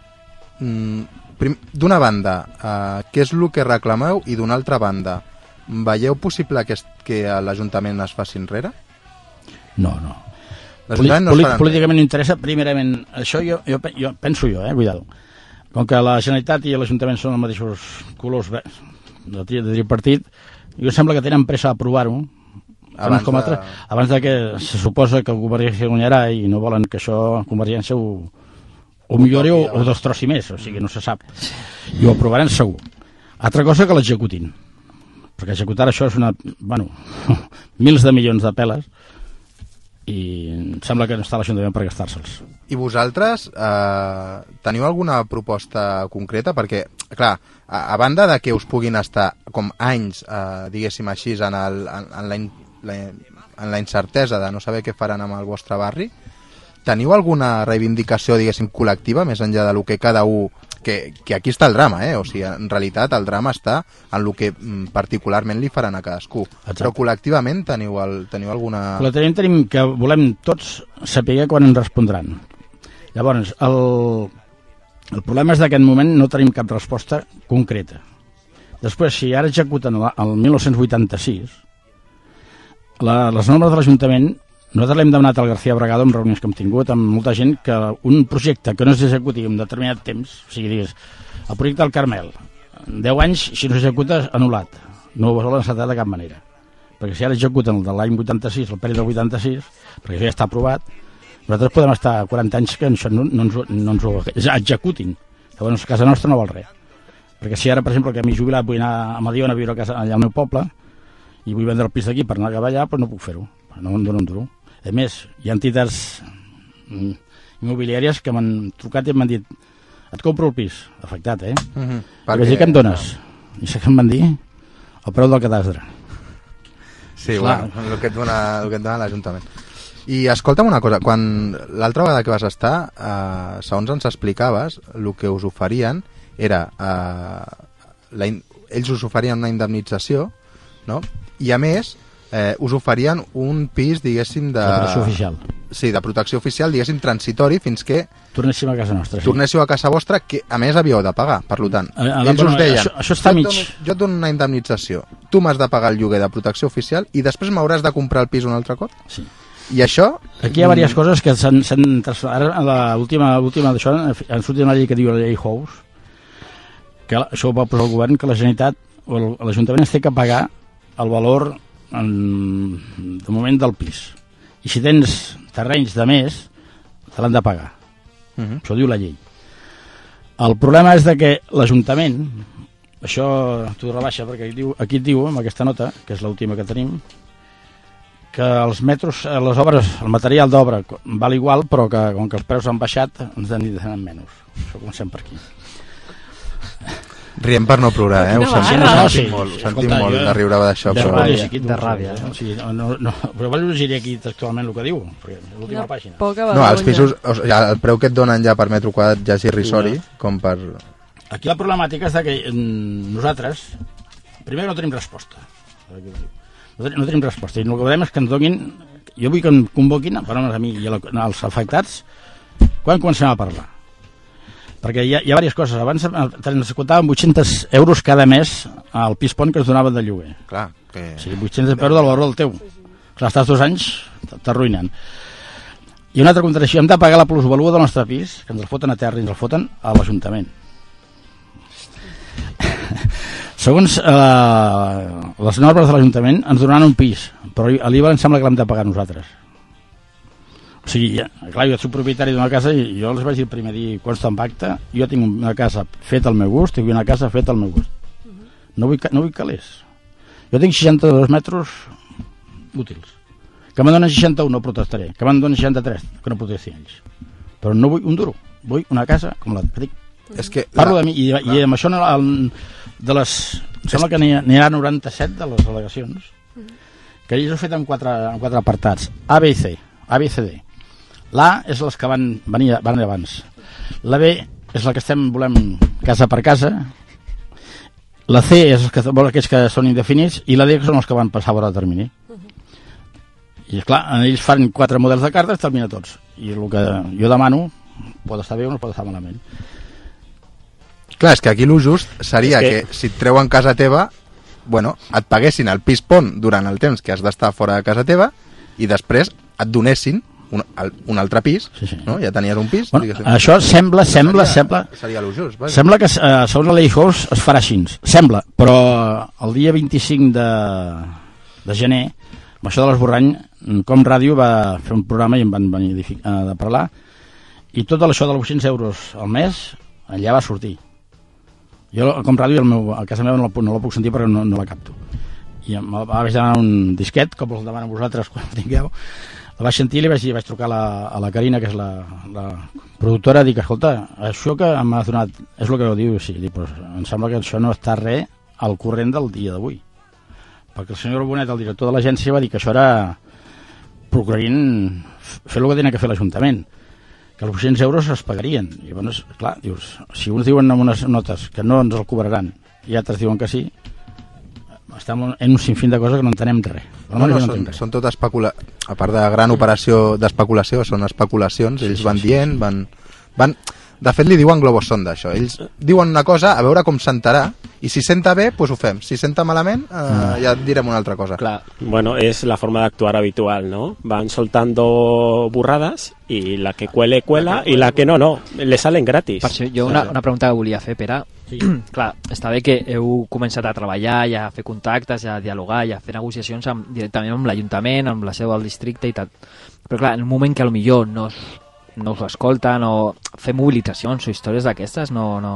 Speaker 4: d'una banda, eh, què és el que reclameu, i d'una altra banda, veieu possible que, que l'Ajuntament es faci enrere?
Speaker 2: No, no.
Speaker 4: Poli no
Speaker 2: Poli políticament no interessa, primerament, això jo, jo, jo penso jo, eh, cuidado. Com que la Generalitat i l'Ajuntament són els mateixos colors de, de tripartit, jo sembla que tenen pressa a aprovar-ho abans, de... abans de que se suposa que el Convergència guanyarà i no volen que això Convergència ho, ho millori o, o destrossi més, o sigui, no se sap. I ho aprovaran segur. Altra cosa que l'executin, perquè executar això és una... bueno, mils de milions de peles, i em sembla que no està l'Ajuntament per gastar-se'ls.
Speaker 4: I vosaltres eh, teniu alguna proposta concreta? Perquè, clar, a, a banda de que us puguin estar com anys, eh, diguéssim així, en, el, en, en, la in, la, en la incertesa de no saber què faran amb el vostre barri, teniu alguna reivindicació, diguéssim, col·lectiva, més enllà de lo que cada un... Que, que aquí està el drama, eh? O sigui, en realitat el drama està en el que particularment li faran a cadascú. Exacte. Però col·lectivament teniu, el, teniu alguna...
Speaker 2: Col·lectivament tenim que volem tots saber quan ens respondran. Llavors, el, el problema és que en aquest moment no tenim cap resposta concreta. Després, si ara executen el mil nou-cents vuitanta-sis, la, les normes de l'Ajuntament, nosaltres l'hem demanat al García Bragado en reunions que hem tingut amb molta gent, que un projecte que no s'executi en determinat temps, o sigui, digues, el projecte del Carmel, deu anys, si no s'executa, anul·lat. No ho volen acceptar de cap manera. Perquè si ara executen el de l'any vuitanta-sis, el període del vuitanta-sis, perquè això ja està aprovat, nosaltres podem estar quaranta anys que això no, no, ens, no ens ho executin. Llavors, a casa nostra no val res. Perquè si ara, per exemple, que a mi jubilat vull anar a Mediona a viure a casa, allà al meu poble, i vull vendre el pis d'aquí per anar a allà, doncs no puc fer-ho. No em dono un duro. A més, hi ha entitats immobiliàries que m'han trucat i m'han dit et compro el pis, afectat, eh? Uh-huh. Perquè sí que em dones. No. I sé que em van dir el preu del cadastre.
Speaker 4: Sí, clar. Bueno, el que et dona, el que et dona l'Ajuntament. I escolta'm una cosa, quan l'altra vegada que vas estar, eh, segons ens explicaves, el que us oferien era... Eh, la in... ells us oferien una indemnització, no? I a més... Eh, us oferien un pis, diguéssim, de...
Speaker 2: De protecció oficial.
Speaker 4: Sí, de protecció oficial, diguéssim, transitori, fins que...
Speaker 2: Tornéssim a casa nostra, sí.
Speaker 4: Tornéssiu a casa vostra, que a més havíeu de pagar, per tant. A, a, ells us deien,
Speaker 2: això, això està mig.
Speaker 4: Dono, jo et dono una indemnització, tu m'has de pagar el lloguer de protecció oficial i després m'hauràs de comprar el pis un altre cop?
Speaker 2: Sí.
Speaker 4: I això...
Speaker 2: Aquí hi ha diverses coses que s'han... Ara, l'última d'això, han sortit una llei que diu la llei House, que això ho va posar el govern, que la Generalitat o l'Ajuntament es té que pagar el valor... En, de moment del pis, i si tens terrenys de més te l'han de pagar. Uh-huh. Això diu la llei. El problema és de que l'Ajuntament, això t'ho rebaixa perquè aquí, diu, aquí et diu amb aquesta nota, que és l'última que tenim, que els metros, les obres, el material d'obra val igual, però que com que els preus han baixat ens han dit menys. Això comencem per aquí.
Speaker 4: Riem per no plorar, eh? Ho sentim,
Speaker 2: no,
Speaker 4: ho sentim
Speaker 2: sí,
Speaker 4: molt,
Speaker 2: sí,
Speaker 4: sentim
Speaker 2: escolta,
Speaker 4: molt
Speaker 2: jo,
Speaker 4: de riure d'això.
Speaker 2: De
Speaker 4: però...
Speaker 2: ràbia,
Speaker 1: de ràbia.
Speaker 2: No, sí, no, no, però val llegir aquí textualment el que diu, perquè és l'última pàgina.
Speaker 4: No, els pisos, o sigui, el preu que et donen ja per metro quadrat ja és irrisori, com per...
Speaker 2: Aquí la problemàtica és que nosaltres, primer no tenim resposta. No tenim, no tenim resposta, i el que volem és que ens donin... Jo vull que em convoquin, per a mi i als afectats, quan comencem a parlar. perquè hi ha, hi ha diverses coses. Abans ens comptaven vuit-cents euros cada mes al pis pont que ens donaven de lloguer.
Speaker 4: Clar, que...
Speaker 2: O sigui, vuit-cents euros del valor del teu. Clar, estàs dos anys, t'arruïnen. I una altra contradicció, hem de pagar la plusvalua del nostre pis, que ens el foten a terra i ens el foten a l'Ajuntament. Segons eh, les normes de l'Ajuntament, ens donaran un pis, però a l'I V A em sembla que l'hem de pagar nosaltres. O sigui, ja, clar, jo soc propietari d'una casa i jo els vaig dir el primer dia, consta en acte, jo tinc una casa feta al meu gust i una casa feta al meu gust. No vull, no vull calés. Jo tinc seixanta-dos metres útils. Que me'n donen seixanta-un no protestaré, que me'n donen seixanta-tres que no protesti ells. Però no vull un duro, vull una casa com la que dic.
Speaker 4: És que
Speaker 2: Parlo
Speaker 4: la...
Speaker 2: de mi, i, i amb això el, de les... Em sembla que n'hi ha, ha noranta-set de les al·legacions, que ells ho han fet en quatre, en quatre apartats, A, B i C, A, B i C, D. L'A és les que van venir van abans. La B és la que estem volem casa per casa. La C és els que, aquells que són indefinits i la D són els que van passar fora de termini. I esclar, ells fan quatre models de cartes, termina tots. I el que jo demano pot estar bé o no pot estar malament.
Speaker 4: Clar, és que aquí el just seria
Speaker 6: que...
Speaker 4: que si et treuen casa teva, bueno, et paguessin el pis pont durant el temps que has d'estar fora de casa teva i després et donessin un, un altre pis,
Speaker 2: sí, sí.
Speaker 4: No? Ja tenies un pis.
Speaker 2: Bueno, això sembla, sembla,
Speaker 4: seria,
Speaker 2: sembla...
Speaker 4: Seria lo just, vaja.
Speaker 2: Sembla que, eh, segons la Ley House, es farà així. Sembla, però el dia vint-i-cinc de, de gener, amb això de l'Esborrany, Com Ràdio va fer un programa i em van venir a, a parlar, i tot això dels vuit-cents euros al mes, allà va sortir. Jo, Com Ràdio, el meu, a casa meva no la, no la puc sentir perquè no, no la capto. I em vaig demanar un disquet, com els demano vosaltres quan el tingueu, el vaig sentir i li vaig, dir, vaig trucar a la, a la Carina, que és la, la productora, dic, escolta, això que m'ha donat, és el que ho diu, sí, dic, pues, em sembla que això no està res al corrent del dia d'avui. Perquè el senyor Bonet, el director de l'agència, va dir que això era procurarien fer el que tenia que fer l'Ajuntament, que els vuit-cents euros es pagarien. I llavors, clar, dius, si uns diuen en unes notes que no ens el cobraran i altres diuen que sí, estem en un sinfín de coses que no entenem res.
Speaker 4: No, no, no són, res. Són tot especula... A part de gran operació d'especulació, són especulacions, ells sí, sí, van dient, van... van... De fet, li diuen globos sonda, això. Ells diuen una cosa, a veure com sentarà, i si senta bé, doncs ho fem. Si senta malament, eh, ja direm una altra cosa.
Speaker 6: Clar. Bueno, es la forma de actuar habitual, ¿no? Van soltando burradas y la que cuele, cuela, i la que no, no. Le salen gratis.
Speaker 1: Per això, jo una, una pregunta que volia fer, Pere. Sí. Clar, està bé que heu començat a treballar, ja a fer contactes, ja a dialogar, ja a fer negociacions amb, directament amb l'Ajuntament, amb la seu del districte i tal. Però clar, en un moment que potser no, no us escolten o fer mobilitzacions o històries d'aquestes, no... no...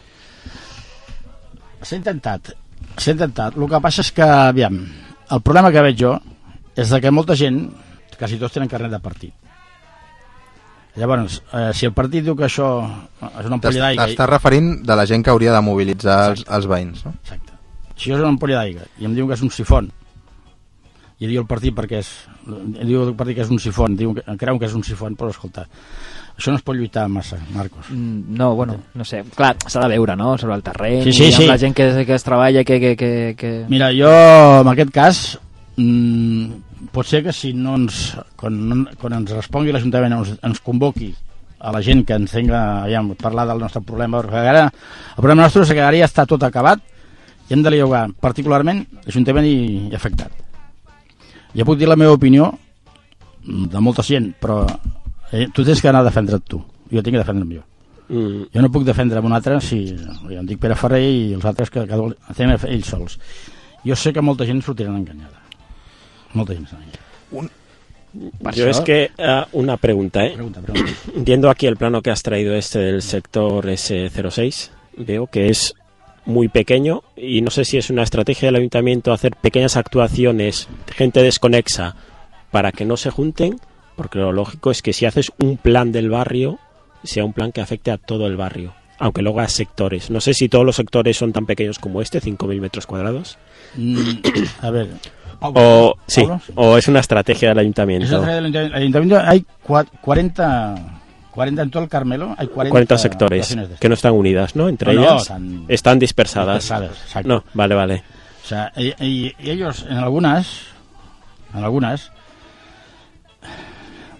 Speaker 2: S'ha intentat, s'ha intentat. El que passa és que, aviam, el problema que veig jo és que molta gent, quasi tots tenen carnet de partit. Llavors, eh, si el partit diu que això és una ampolla d'aigua...
Speaker 4: T'estàs referint de la gent que hauria de mobilitzar els, els veïns, no?
Speaker 2: Exacte. Si és una ampolla d'aigua i em diuen que és un sifon, i diu el partit perquè és... Diu el partit que és un sifon, diu que, creuen que és un sifon, però escolta, això no es pot lluitar massa, Marcos.
Speaker 1: No, bueno, no sé. Clar, s'ha de veure, no?, sobre el terreny,
Speaker 2: sí, sí,
Speaker 1: i amb
Speaker 2: sí.
Speaker 1: la gent que, que es treballa, que, que, que, que...
Speaker 2: Mira, jo, en aquest cas... Mmm, pot ser que si no ens quan, quan ens respongui l'Ajuntament ens, ens convoqui a la gent que ens tenga ja, parlar del nostre problema, perquè ara el problema nostre és que ara ja està tot acabat i hem de dialogar particularment l'Ajuntament i, i afectat. Ja puc dir la meva opinió de molta gent, però eh, tu tens que anar a defendre't tu, jo tinc que defendre'm jo. Mm. Jo no puc defendre un altre si jo em dic Pere Ferrer i els altres que, que tenen ells sols. Jo sé que molta gent sortiran enganyada. Molta gent
Speaker 6: un... Yo es que uh, una pregunta, ¿eh?
Speaker 2: Pregunta, pregunta.
Speaker 6: Viendo aquí el plano que has traído este del sector ese cero seis, veo que es muy pequeño y no sé si es una estrategia del ayuntamiento hacer pequeñas actuaciones, gente desconexa, para que no se junten, porque lo lógico es que si haces un plan del barrio, sea un plan que afecte a todo el barrio, aunque luego a sectores. No sé si todos los sectores son tan pequeños como este, cinco mil metros cuadrados.
Speaker 2: Mm, a ver...
Speaker 6: O, sí, o es una estrategia del ayuntamiento.
Speaker 2: Es una estrategia del ayuntamiento. Hay cuarenta, cuarenta en todo el Carmelo, hay cuarenta,
Speaker 6: cuarenta sectores que no están unidas, ¿no? Entre
Speaker 2: no,
Speaker 6: ellas
Speaker 2: no, están,
Speaker 6: están dispersadas.
Speaker 2: dispersadas exacto.
Speaker 6: No, vale, vale.
Speaker 2: O sea, y, y, y ellos en algunas, en algunas,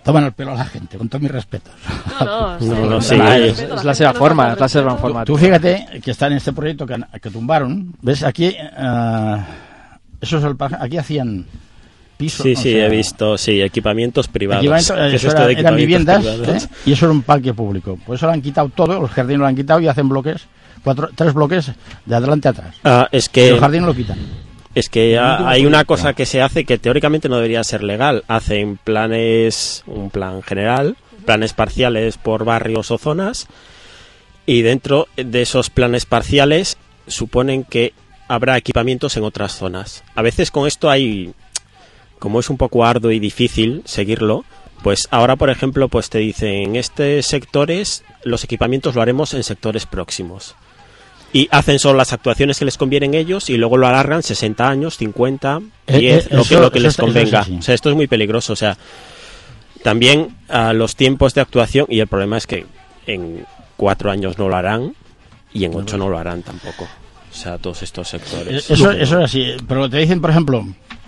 Speaker 2: toman el pelo a la gente, con todos mis respetos.
Speaker 3: No, no, sí.
Speaker 1: No, no, sí, es, es la seva forma, es la seva forma.
Speaker 2: Tú fíjate que está en este proyecto que, que tumbaron, ¿ves? Aquí, uh, eso es el, aquí hacían pisos.
Speaker 6: Sí, sí, o sea, he visto, sí, equipamientos privados.
Speaker 2: Equipamiento, eso
Speaker 6: es
Speaker 2: era,
Speaker 6: de
Speaker 2: eran viviendas,
Speaker 6: privados?
Speaker 2: ¿eh? Y eso era un parque público. Por eso lo han quitado todo, los jardines lo han quitado y hacen bloques, cuatro, tres bloques de adelante a atrás.
Speaker 6: Ah, es que...
Speaker 2: Y los jardines lo quitan.
Speaker 6: Es que ha, hay una cosa que se hace que teóricamente no debería ser legal. Hacen planes, un plan general, planes parciales por barrios o zonas, y dentro de esos planes parciales suponen que habrá equipamientos en otras zonas. A veces con esto hay, como es un poco arduo y difícil seguirlo, pues ahora, por ejemplo, pues te dicen, en estos sectores los equipamientos lo haremos en sectores próximos. Y hacen solo las actuaciones que les convienen ellos y luego lo alargan sesenta años, cincuenta, diez, eh, eh, lo, que, lo que les convenga. O sea, esto es muy peligroso. O sea, también a los tiempos de actuación, y el problema es que en cuatro años no lo harán y en ocho no lo harán tampoco. O sea, todos estos sectores.
Speaker 2: Eso, eso es así. Pero te dicen, por ejemplo,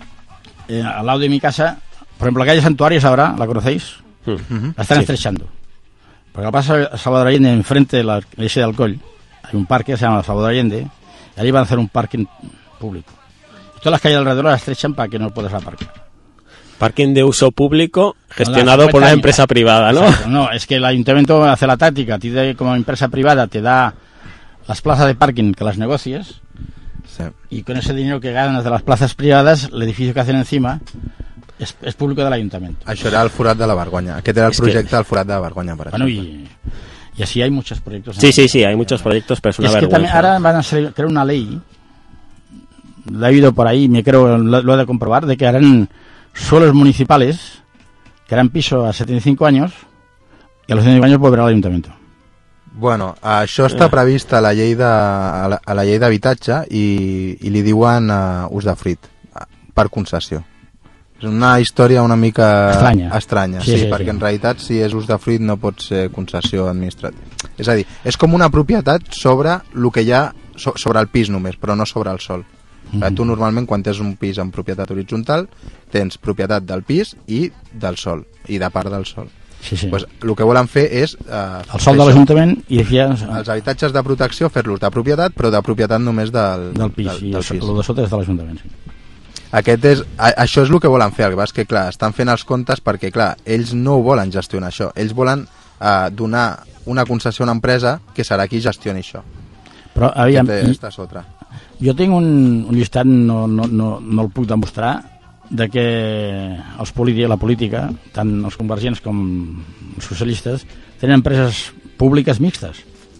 Speaker 2: eh, al lado de mi casa, por ejemplo, la calle Santuarios ahora, ¿la conocéis? Uh-huh. La están sí. estrechando. Porque la pasa Salvador Allende enfrente de la iglesia de Alcoy. Hay un parque que se llama Salvador Allende, y allí van a hacer un parking público. Y todas las calles alrededor las estrechan para que no puedas aparcar.
Speaker 6: Parking de uso público gestionado no, por una empresa privada, ¿no?
Speaker 2: Exacto. No, es que el ayuntamiento hace la táctica, a ti de, como empresa privada te da las plazas de parking que las negocies, sí. Y con ese dinero que ganan de las plazas privadas, el edificio que hacen encima és, és público del ayuntamiento.
Speaker 4: Això era el forat de la Vergonya. Aquest era el es projecte que... del forat de la Vergonya, per
Speaker 2: bueno, y, y así hay muchos proyectos.
Speaker 6: Sí, sí, sí, hay muchos proyectos, pero es una
Speaker 2: es
Speaker 6: vergüenza.
Speaker 2: Que también ahora van a ser, crear una ley, lo he oído por ahí, me creo, lo, lo he de comprobar, de que harán suelos municipales, que harán piso a setenta y cinco años, y a los setenta y cinco años volverá al ayuntamiento.
Speaker 4: Bueno, això està previst a la llei de a la, a la llei d'habitatge i, i li diuen uh, usdefruit per concessió. És una història una mica
Speaker 2: estranya,
Speaker 4: estranya
Speaker 2: sí,
Speaker 4: sí,
Speaker 2: sí,
Speaker 4: perquè
Speaker 2: sí.
Speaker 4: En realitat si és usdefruit no pot ser concessió administrativa. És a dir, és com una propietat sobre el que hi ha so, sobre el pis només, però no sobre el sòl. Mm-hmm. Tu normalment quan tens un pis en propietat horitzontal tens propietat del pis i del sòl, i de part del sòl.
Speaker 2: Sí, sí.
Speaker 4: Pues, el que volen fer és eh,
Speaker 2: el sòl de l'Ajuntament i decía...
Speaker 4: els habitatges de protecció fer-los de propietat, però de propietat només del,
Speaker 2: del pis,
Speaker 4: del,
Speaker 2: i
Speaker 4: del
Speaker 2: el,
Speaker 4: pis.
Speaker 2: el de sota és de l'Ajuntament, sí.
Speaker 4: Aquest és, a, això és el que volen fer, el que passa és que clar, estan fent els comptes perquè clar, ells no ho volen gestionar això, ells volen eh, donar una concessió a una empresa que serà qui gestioni això.
Speaker 2: Però aviam,
Speaker 4: Aquesta és otra.
Speaker 2: Jo tinc un, un llistat, no, no, no, no el puc demostrar, de que els polítics, la política, tant els convergents com els socialistes, tenen empreses públiques mixtes.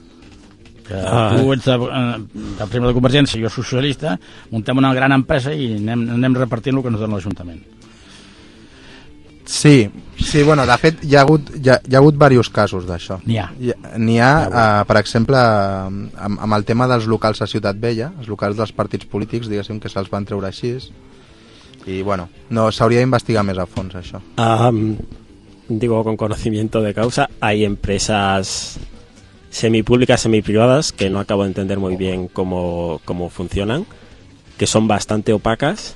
Speaker 2: Que ah. Tu ets de, de, de, de Convergència, jo soc socialista, muntem una gran empresa i anem, anem repartint el que ens dona l'Ajuntament.
Speaker 4: Sí, sí, bueno, de fet hi ha hagut, hi ha, hi ha hagut diversos casos d'això.
Speaker 2: N'hi ha.
Speaker 4: N'hi ha, uh, per exemple, amb, amb el tema dels locals a Ciutat Vella, els locals dels partits polítics, diguéssim que se'ls van treure així, y bueno, no s'hauria d'investigar més a fons això.
Speaker 6: Um, digo con conocimiento de causa, hay empresas semipúblicas, semiprivadas que no acabo de entender muy bien cómo, cómo funcionan, que son bastante opacas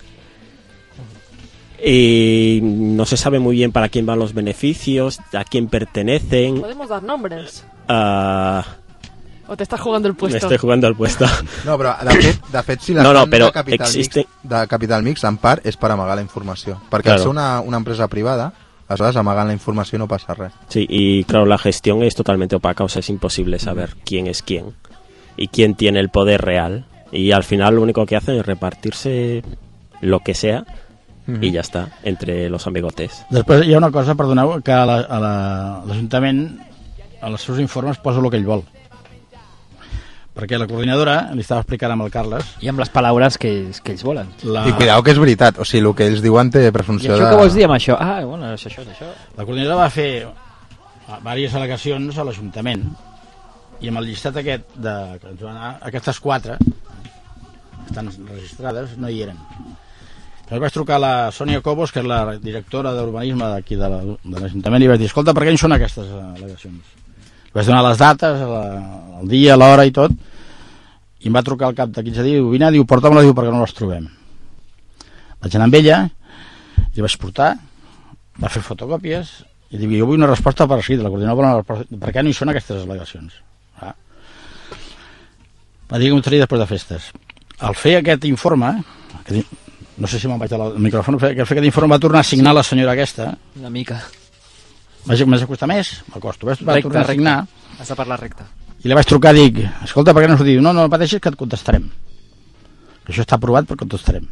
Speaker 6: y no se sabe muy bien para quién van los beneficios, a quién pertenecen.
Speaker 3: ¿Podemos dar nombres?
Speaker 6: Uh,
Speaker 3: ¿O te estás jugando el puesto?
Speaker 6: Me estoy jugando el puesto.
Speaker 4: No, però de fet, de fet si la
Speaker 6: no, no,
Speaker 4: fan
Speaker 6: però
Speaker 4: de, Capital
Speaker 6: existe...
Speaker 4: Mix, de Capital Mix, en part, és per amagar la informació. Perquè
Speaker 6: claro.
Speaker 4: al ser una, una empresa privada, aleshores amagant la informació no passa res.
Speaker 6: Sí, y claro, la gestión es totalmente opaca, o sea, es imposible saber mm. quién es quién y quién tiene el poder real. Y al final lo único que hacen es repartirse lo que sea mm. y ya está, entre los amigotes.
Speaker 2: Després hi ha una cosa, perdoneu, que a l'Ajuntament a els seus informes posa el que ell vol. Perquè la coordinadora, li estava explicant amb el Carles...
Speaker 1: I amb les paraules que, que ells volen.
Speaker 4: La... I cuidao que és veritat, o sigui, el que ells diuen té presumpció de...
Speaker 1: I això de... què vols dir amb això? Ah, bueno, és això, és això.
Speaker 2: La coordinadora va fer diverses al·legacions a l'Ajuntament i amb el llistat aquest, de, que ens van anar, aquestes quatre, que estan registrades, no hi eren. Llavors vaig trucar a la Sònia Cobos, que és la directora d'urbanisme d'aquí de l'Ajuntament, i vaig dir, escolta, per què no són aquestes al·legacions? Vaig donar les dates, la, el dia, l'hora i tot, i em va trucar al cap de quinze dies, diu, vine, diu, porta-me-la, diu, perquè no les trobem. Vaig anar amb ella, i vaig portar, va fer fotocòpies, I diu, jo vull una resposta per escrit, la coordinadora vol una resposta. Per què no hi són aquestes al·legacions? Ah. Va dir que m'ho tenia després de festes. Al fer aquest informe, que no sé si me'n vaig al micròfon, al fer aquest informe va tornar a signar la senyora aquesta.
Speaker 1: Una mica.
Speaker 2: M'has acostat més? M'acosto. Va
Speaker 1: Recte,
Speaker 2: tornar a signar.
Speaker 1: Has de parlar recte.
Speaker 2: I li vaig trucar i dic, escolta, per què no us ho diu? No, no pateixis que et contestarem. Això està aprovat perquè contestarem.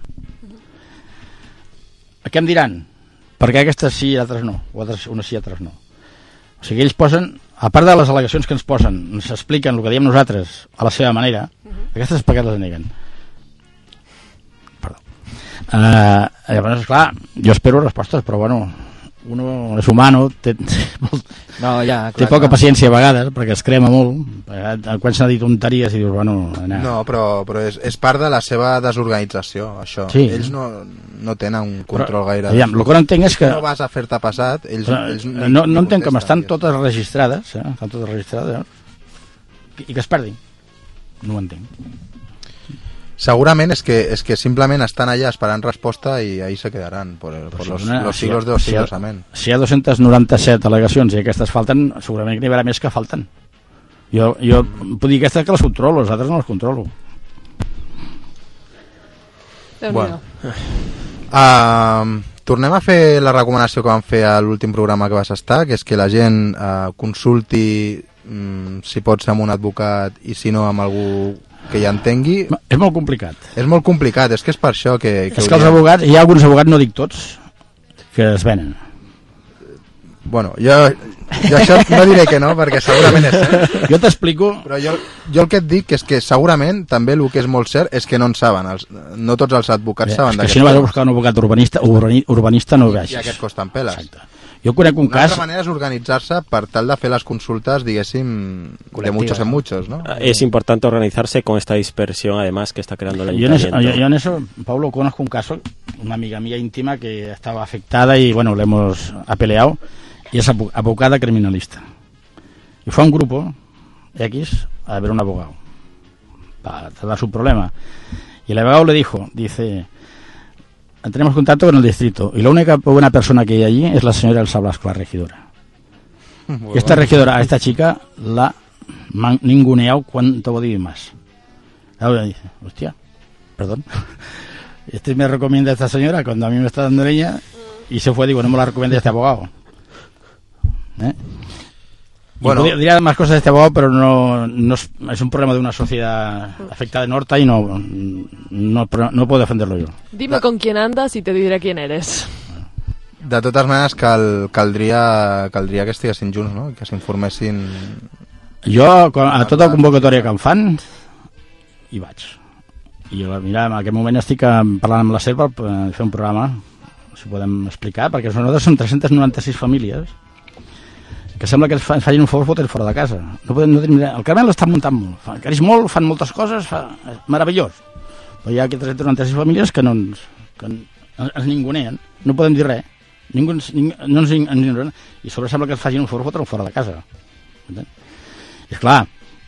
Speaker 2: A què em diran? Per què aquestes sí i altres no? O altres, unes sí i altres no? O sigui, ells posen, a part de les al·legacions que ens posen, ens expliquen el que diem nosaltres a la seva manera, uh-huh. aquestes per què les neguen? Perdó. Uh, llavors, clar, jo espero respostes, però bueno, uno és humano, té,
Speaker 1: no, ja, clar,
Speaker 2: té poca
Speaker 1: clar.
Speaker 2: paciència a vegades, perquè es crema molt, quan s'ha dit tonteries i dius, bueno... Anar.
Speaker 4: No, però, però és, és part de la seva desorganització, això. Sí. Ells no, no tenen un control però, gaire...
Speaker 2: Ja, el que no entenc és que...
Speaker 4: Si no vas a fer-te passat, ells...
Speaker 2: Però,
Speaker 4: ells
Speaker 2: no, no, no entenc com estan totes registrades, eh? estan totes registrades, eh? i que es perdin. No ho entenc.
Speaker 4: Segurament és que, és que simplement estan allà esperant resposta i ahí se quedaran por, por si los, una, los siglos si, de los siglos,
Speaker 2: si,
Speaker 4: amén.
Speaker 2: Si hi ha dos-centes noranta-set al·legacions i aquestes falten, segurament n'hi haurà més que falten. Jo, jo puc dir aquestes que les controlo, les altres no les controlo.
Speaker 4: Bueno. Uh, tornem a fer la recomanació que vam fer a l'últim programa que vas estar, que és que la gent uh, consulti um, si pot ser amb un advocat i si no amb algú que ja entengui.
Speaker 2: És molt complicat.
Speaker 4: És molt complicat, és que és per això que... que
Speaker 2: és que els advocats, hi ha alguns advocats, no dic tots, que es venen.
Speaker 4: Bueno, jo, jo això no diré que no, perquè segurament és cert.
Speaker 2: Jo t'explico...
Speaker 4: Però jo, jo el que et dic és que segurament també el que és molt cert és que no en saben, els, no tots els advocats
Speaker 2: Bé,
Speaker 4: saben
Speaker 2: d'aquest. Si no vas a buscar un advocat urbanista, urbanista no ho vegis.
Speaker 4: I aquest costen peles.
Speaker 2: Exacte. Jo conec un
Speaker 4: Una
Speaker 2: cas...
Speaker 4: altra manera és organitzar-se per tal de fer les consultes, diguéssim, de muchos en muchos, ¿no?
Speaker 6: Es importante organizarse con esta dispersión, además, que está creando el
Speaker 2: yo en, eso,
Speaker 6: ayuntamiento.
Speaker 2: yo, yo en eso, Pablo, conozco un caso, una amiga mía íntima que estaba afectada y, bueno, le hemos apeleado, y es abogada criminalista. Y fue a un grupo X a ver un abogado para tratar su problema. Y el abogado le dijo, dice... Tenemos contacto con el distrito y la única buena persona que hay allí es la señora Elsa Blasco, la regidora. Bueno, y esta regidora, a esta chica, la han ninguneado cuanto podía más. Ahora dice, hostia, perdón. Este me recomienda a esta señora cuando a mí me está dando leña y se fue, digo, no me la recomienda este abogado. ¿Eh? Bueno, diría más cosas de este abogado, pero no, no es, es un problema de una sociedad afectada en Horta y no, no, no puedo defenderlo yo.
Speaker 3: Dime con quién andas y te diré quién eres.
Speaker 4: De totes maneres, cal, caldria, caldria que estiguessin junts, no? Que s'informessin...
Speaker 2: Jo, a tota convocatòria que em fan, hi vaig. I mira, en aquest moment estic parlant amb la SER per fer un programa, si podem explicar, perquè nosaltres són tres-centes noranta-sis famílies que sembla que ens facin un favor fotre fora de casa. No podem, no tenim, el Carmel l'està muntant molt, fa, creix molt, fan moltes coses, fa, meravellós. Però hi ha aquí tres-centes noranta-sis famílies que no ens, que ens ninguneen, no podem dir res, ningú ens, ning, no ens ninguneen, i sobre sembla que ens facin un favor fotre fora de casa. I és clar,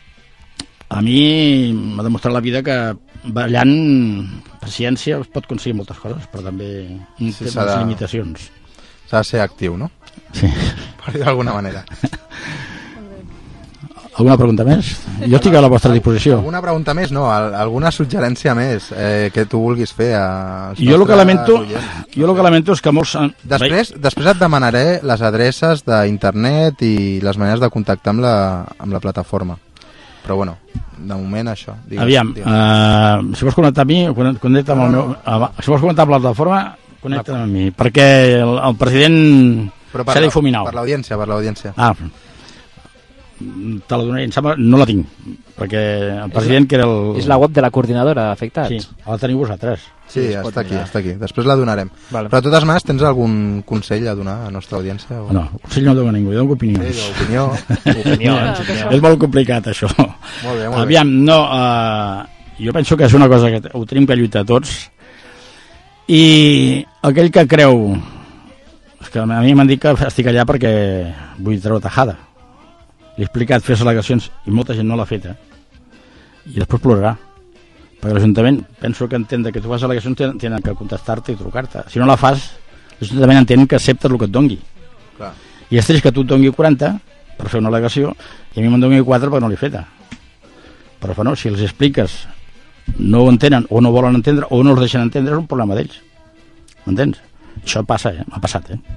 Speaker 2: a mi m'ha demostrat la vida que ballant paciència es pot aconseguir moltes coses, però també sí, té les limitacions.
Speaker 4: S'ha de ser actiu, no?
Speaker 2: Sí.
Speaker 4: Per dir d'alguna manera.
Speaker 2: Alguna pregunta més? Jo estic a la vostra disposició.
Speaker 4: Alguna pregunta més? No, alguna suggerència més eh, que tu vulguis fer als
Speaker 2: jo el que lamento, jo el que lamento és que molts...
Speaker 4: Després, després et demanaré les adreces d'internet i les maneres de contactar amb la, amb la plataforma. Però bueno, de moment això. Digues,
Speaker 2: Aviam, uh, si vols connectar amb mi, connecta amb el meu... Uh, si vols connectar amb la plataforma, connecta amb mi, perquè el, el president s'ha difuminat.
Speaker 4: Per l'audiència, per l'audiència.
Speaker 2: Ah, te la donaré, em sembla, no la tinc, perquè el president que era el...
Speaker 1: És la web de la coordinadora d'afectats?
Speaker 2: Sí, la teniu vosaltres.
Speaker 4: Sí, sí està aquí, està aquí. Després la donarem. Vale. Però de totes maneres, tens algun consell a donar a la nostra audiència? O...
Speaker 2: No, consell no dono a ningú, dono opinions.
Speaker 4: Sí, opinió. opinió.
Speaker 2: És molt complicat, això.
Speaker 4: Molt bé, molt
Speaker 2: Aviam, bé. no, uh, jo penso que és una cosa que ho tenim que lluitar tots, i aquell que creu... És que a mi m'han dit que estic allà perquè vull treure tajada. Li he explicat fer les al·legacions i molta gent no l'ha feta i després plorarà perquè l'Ajuntament penso que entén que tu fas al·legacions tenen que contestar-te i trucar-te. Si no la fas, l'Ajuntament entén que acceptes el que et dongui.
Speaker 4: Clar.
Speaker 2: I és trist que tu et doni quaranta per fer una al·legació i a mi me'n doni quatre perquè no l'he feta. Però bueno, si els expliques no ho entenen o no volen entendre o no els deixen entendre, és un problema d'ells. M'entens? Això passa, eh? M'ha passat, eh?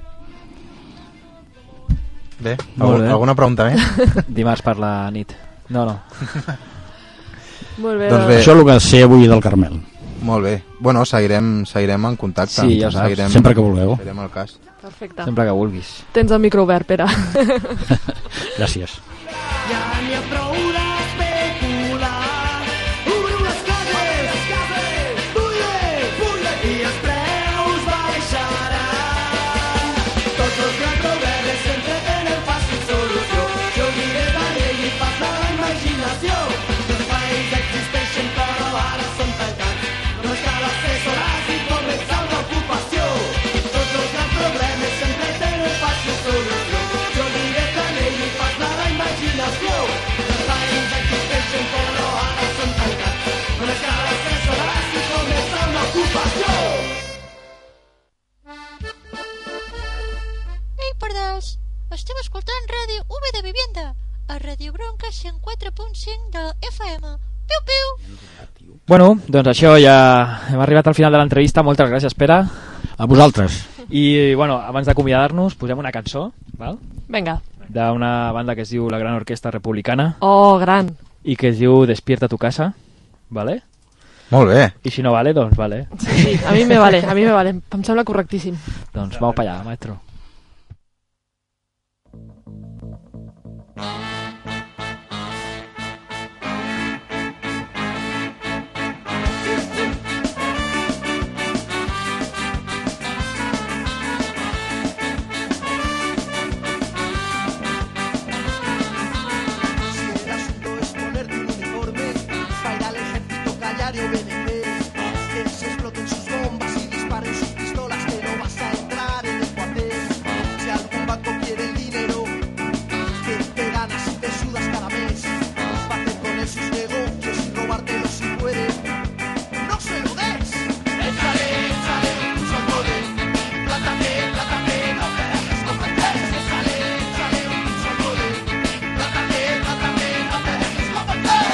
Speaker 4: Bé, algú, alguna pregunta més?
Speaker 1: Dimarts per la nit. No, no.
Speaker 3: Molt bé.
Speaker 4: Doncs bé.
Speaker 2: Això és el que sé avui del Carmel.
Speaker 4: Molt bé. Bueno, seguirem, seguirem en contacte.
Speaker 1: Sí, ja saps.
Speaker 4: Seguirem,
Speaker 2: Sempre que vulgueu.
Speaker 4: Seguirem el cas.
Speaker 3: Perfecte.
Speaker 1: Sempre que vulguis.
Speaker 3: Tens el micro obert, Pere.
Speaker 2: Gràcies.
Speaker 8: Ja n'hi ha prou d'especular. Obriu les cases, les cases, bulle, bulle, i els preus baixaran. Tots els grans problemes sempre tenen fàcil solució. Si oblidem la llei i pas la imaginació. Els espais existeixen però ara són tancats. Només cal assessorar-se i començar una ocupació. Tots els grans problemes sempre tenen fàcil solució. Si oblidem la llei i pas la imaginació. Els espais existeixen però ara són tancats. Només cal assessorar-se i començar una ocupació.
Speaker 10: Ei, pardals! Esteu escoltant Ràdio U de Vivienda a Ràdio Bronca cent quatre punt cinc de F M. Piu, piu!
Speaker 1: Bueno, doncs això, ja hem arribat al final de l'entrevista. Moltes gràcies, Pere.
Speaker 2: A vosaltres.
Speaker 1: I, bueno, abans d'acomiadar-nos, posem una cançó, val?
Speaker 3: Vinga.
Speaker 1: D'una banda que es diu La Gran Orquesta Republicana
Speaker 3: Oh, gran.
Speaker 1: i que es diu Despierta tu casa, vale?
Speaker 4: Molt bé.
Speaker 1: I si no vale, doncs vale.
Speaker 3: Sí, sí, a mi me vale, a mi me vale. Em sembla correctíssim.
Speaker 1: Doncs vamos para allá, maestro.
Speaker 8: Si el asunto es ponerte un uniforme para ir al ejército, callar y obedecer, que se exploten sus bombas y disparen sus pistolas, que no vas a entrar en el cuartel. Si algún banco quiere el dinero que te ganas y te sudas cada mes, va a hacer con él sus negocios y robártelo si puede. ¡No se lo des! Échale, échale un pulso al poder. Plántate, plántate, no te dejes convencer. Échale, échale un pulso al poder. Plántate, plántate, no te dejes convencer.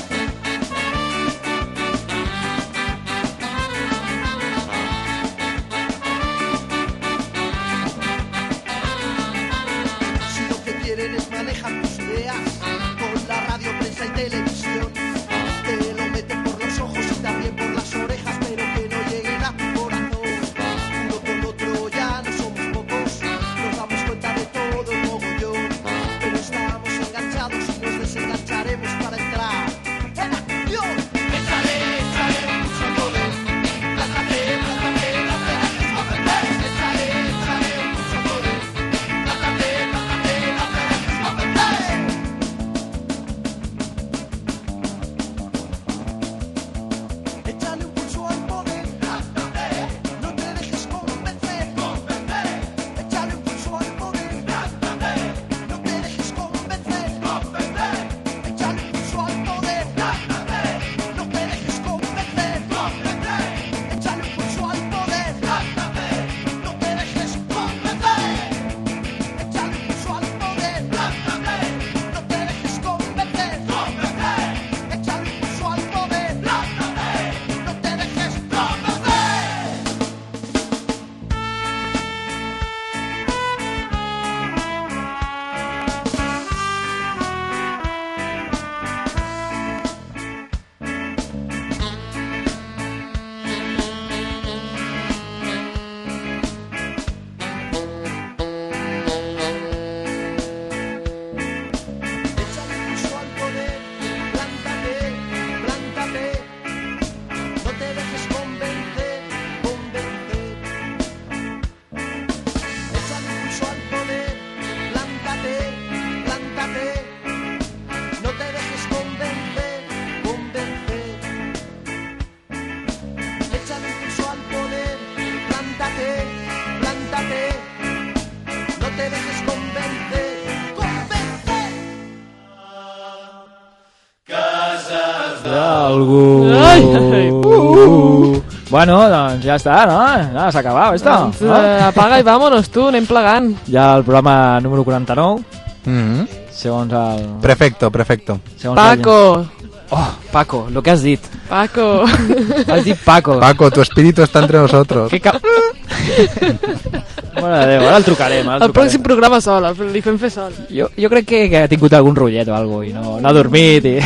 Speaker 8: Si lo que quieren es manejar tus ideas con la radio, prensa y televisión, te lo meten por los ojos y también por las orejas, pero que no lleguen a tu corazón. Uno con otro ya no somos pocos, nos damos cuenta de todo el mogollón, pero estamos enganchados y nos desengancharemos para entrar en acción. Échale, échale mucho poder. Plántate, plántate, no te dejes convencer. Échale, échale mucho poder. Plántate, plántate, no te dejes convencer. Échale un pulso al poder. Plántate, no te dejes convencer. Convencer. Échale un pulso al poder. Plántate, no te dejes convencer. Convencer. Échale un pulso al poder. Plántate, no te dejes convencer. Convencer. Échale un pulso al poder. Plántate, no te dejes convencer. Échale un pulso al poder. Plántate, no te dejes convencer. Convencer. Échale un pulso al poder. Plántate, no te dejes convencer. Échale un pulso al poder, plántate, plántate, no te dejes convencer, convencer. Échale un pulso al poder, plántate, plántate, no te dejes convencer, convencer. Échale un pulso al poder, plántate, plántate, no te dejes convencer, convencer.
Speaker 1: Algú...
Speaker 3: Ai, ai, uh, uh.
Speaker 1: Bueno, doncs ja està, no? No, s'ha acabat, esto.
Speaker 3: Doncs, eh, apaga i vámonos, tu, anem plegant.
Speaker 1: Ja el programa número quaranta-nou.
Speaker 4: Mm-hmm.
Speaker 1: Segons el...
Speaker 4: Perfecto, perfecto.
Speaker 1: Segons
Speaker 3: Paco.
Speaker 1: El... Oh, Paco, lo que has dit.
Speaker 3: Paco.
Speaker 1: Has dit Paco.
Speaker 4: Paco, tu espíritu está entre nosotros.
Speaker 1: Que cap... Mare de Déu, ara el trucarem. Ara el,
Speaker 3: el pròxim programa sol, el, li fem fer sol.
Speaker 1: Jo, jo crec que, que ha tingut algun rotllet o alguna cosa i no, no ha dormit. I...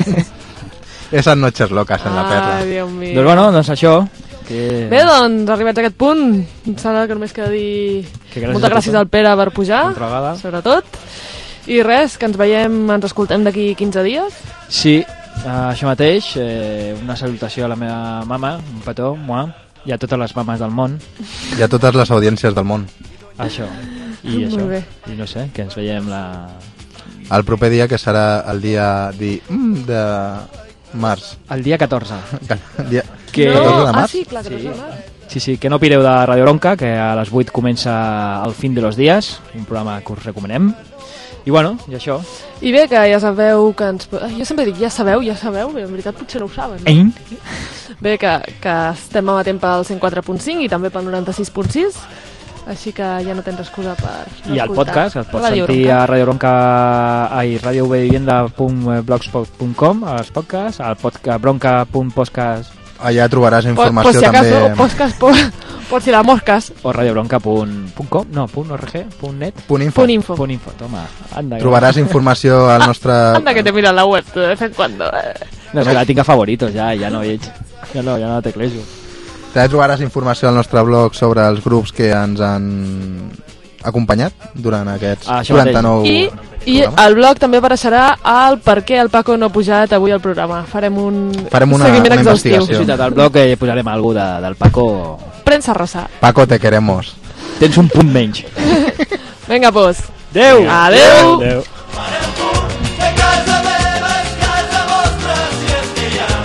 Speaker 4: Esas noches locas en la perla.
Speaker 3: Ai, Déu meu.
Speaker 1: Doncs bueno, doncs això. Que...
Speaker 3: Bé, doncs, arribats a aquest punt, em sembla que només queda dir
Speaker 1: gràcies
Speaker 3: moltes gràcies al Pere per pujar, sobretot. I res, que ens veiem, ens escoltem d'aquí quinze dies.
Speaker 1: Sí, uh, això mateix. Eh, una salutació a la meva mama, un petó, moi, i a totes les mames del món.
Speaker 4: I a totes les audiències del món.
Speaker 1: Això. I
Speaker 3: Molt
Speaker 1: això.
Speaker 3: bé.
Speaker 1: I no sé, que ens veiem la...
Speaker 4: El proper dia, que serà el dia di... de març.
Speaker 1: El dia catorze.
Speaker 4: El dia...
Speaker 1: Que...
Speaker 3: No,
Speaker 4: catorze de
Speaker 3: ah,
Speaker 4: març?
Speaker 3: sí, clar, que
Speaker 1: Sí.
Speaker 3: no és demà.
Speaker 1: Sí, sí, que no pireu de Radio Bronca, que a les vuit comença El fin de los días, un programa que us recomanem. I bueno, i això.
Speaker 3: I bé, que ja sabeu que ens... Jo sempre dic, ja sabeu, ja sabeu, en veritat potser no ho saben. No?
Speaker 1: Ein?
Speaker 3: Bé, que, que estem amatent pel cent quatre punt cinc i també pel noranta sis punt sis, així que ja no tens excusa per no
Speaker 1: I el
Speaker 3: escoltar.
Speaker 1: podcast, el pots
Speaker 3: Radio
Speaker 1: sentir
Speaker 3: Bronca.
Speaker 1: a Radio Bronca, ai, radio v vivienda punt blogspot punt com, als podcasts, al podcast, bronca punt podcast
Speaker 4: Allà trobaràs
Speaker 3: Por,
Speaker 4: informació
Speaker 3: por si acaso,
Speaker 4: també...
Speaker 3: podcast, por, por si las moscas.
Speaker 1: o radiobronca punt com, no, punt org, punt net,
Speaker 4: Punt info.
Speaker 3: Punt info.
Speaker 1: punt info, toma, anda. que-
Speaker 4: Trobaràs informació al nostre...
Speaker 3: Anda que te mira la web de vez en cuando. eh.
Speaker 1: No, és que la tinc a favoritos, ja, ja no veig. Ja no, ja no la teclejo.
Speaker 4: També trobaràs informació al nostre blog sobre els grups que ens han acompanyat durant aquests
Speaker 1: Ah, això
Speaker 4: quaranta-nou
Speaker 3: I, I el blog també apareixerà el per què el Paco no ha pujat avui al programa. Farem un
Speaker 4: Farem una-
Speaker 3: seguiment
Speaker 4: una
Speaker 3: exhaustiu.
Speaker 4: investigació.
Speaker 1: Sí, al blog eh, posarem algú de, del Paco.
Speaker 3: Premsa rosa.
Speaker 4: Paco, te queremos.
Speaker 1: Tens un punt menys.
Speaker 3: Vinga, pues.
Speaker 1: Adéu.
Speaker 3: Adéu.
Speaker 6: Adéu.
Speaker 8: Que casa meva és casa vostra, si és que hi ha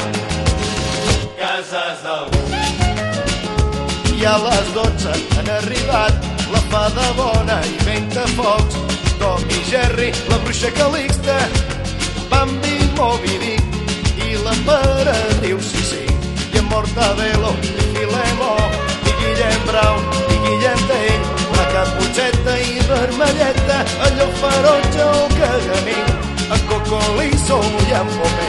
Speaker 8: cases d'algú.
Speaker 7: I a les dotze han arribat la fada bona i Ventafocs, Tom i Jerry, la bruixa Calixta, Bambi, Moby Dick i l'emperadriu Sissi, i en Mortadelo, i Filemó, i Guillem Brown, i Guillem Tell, la Caputxeta i Vermelleta, allò ferotge o caganí, en Cocolizo i en Pomé.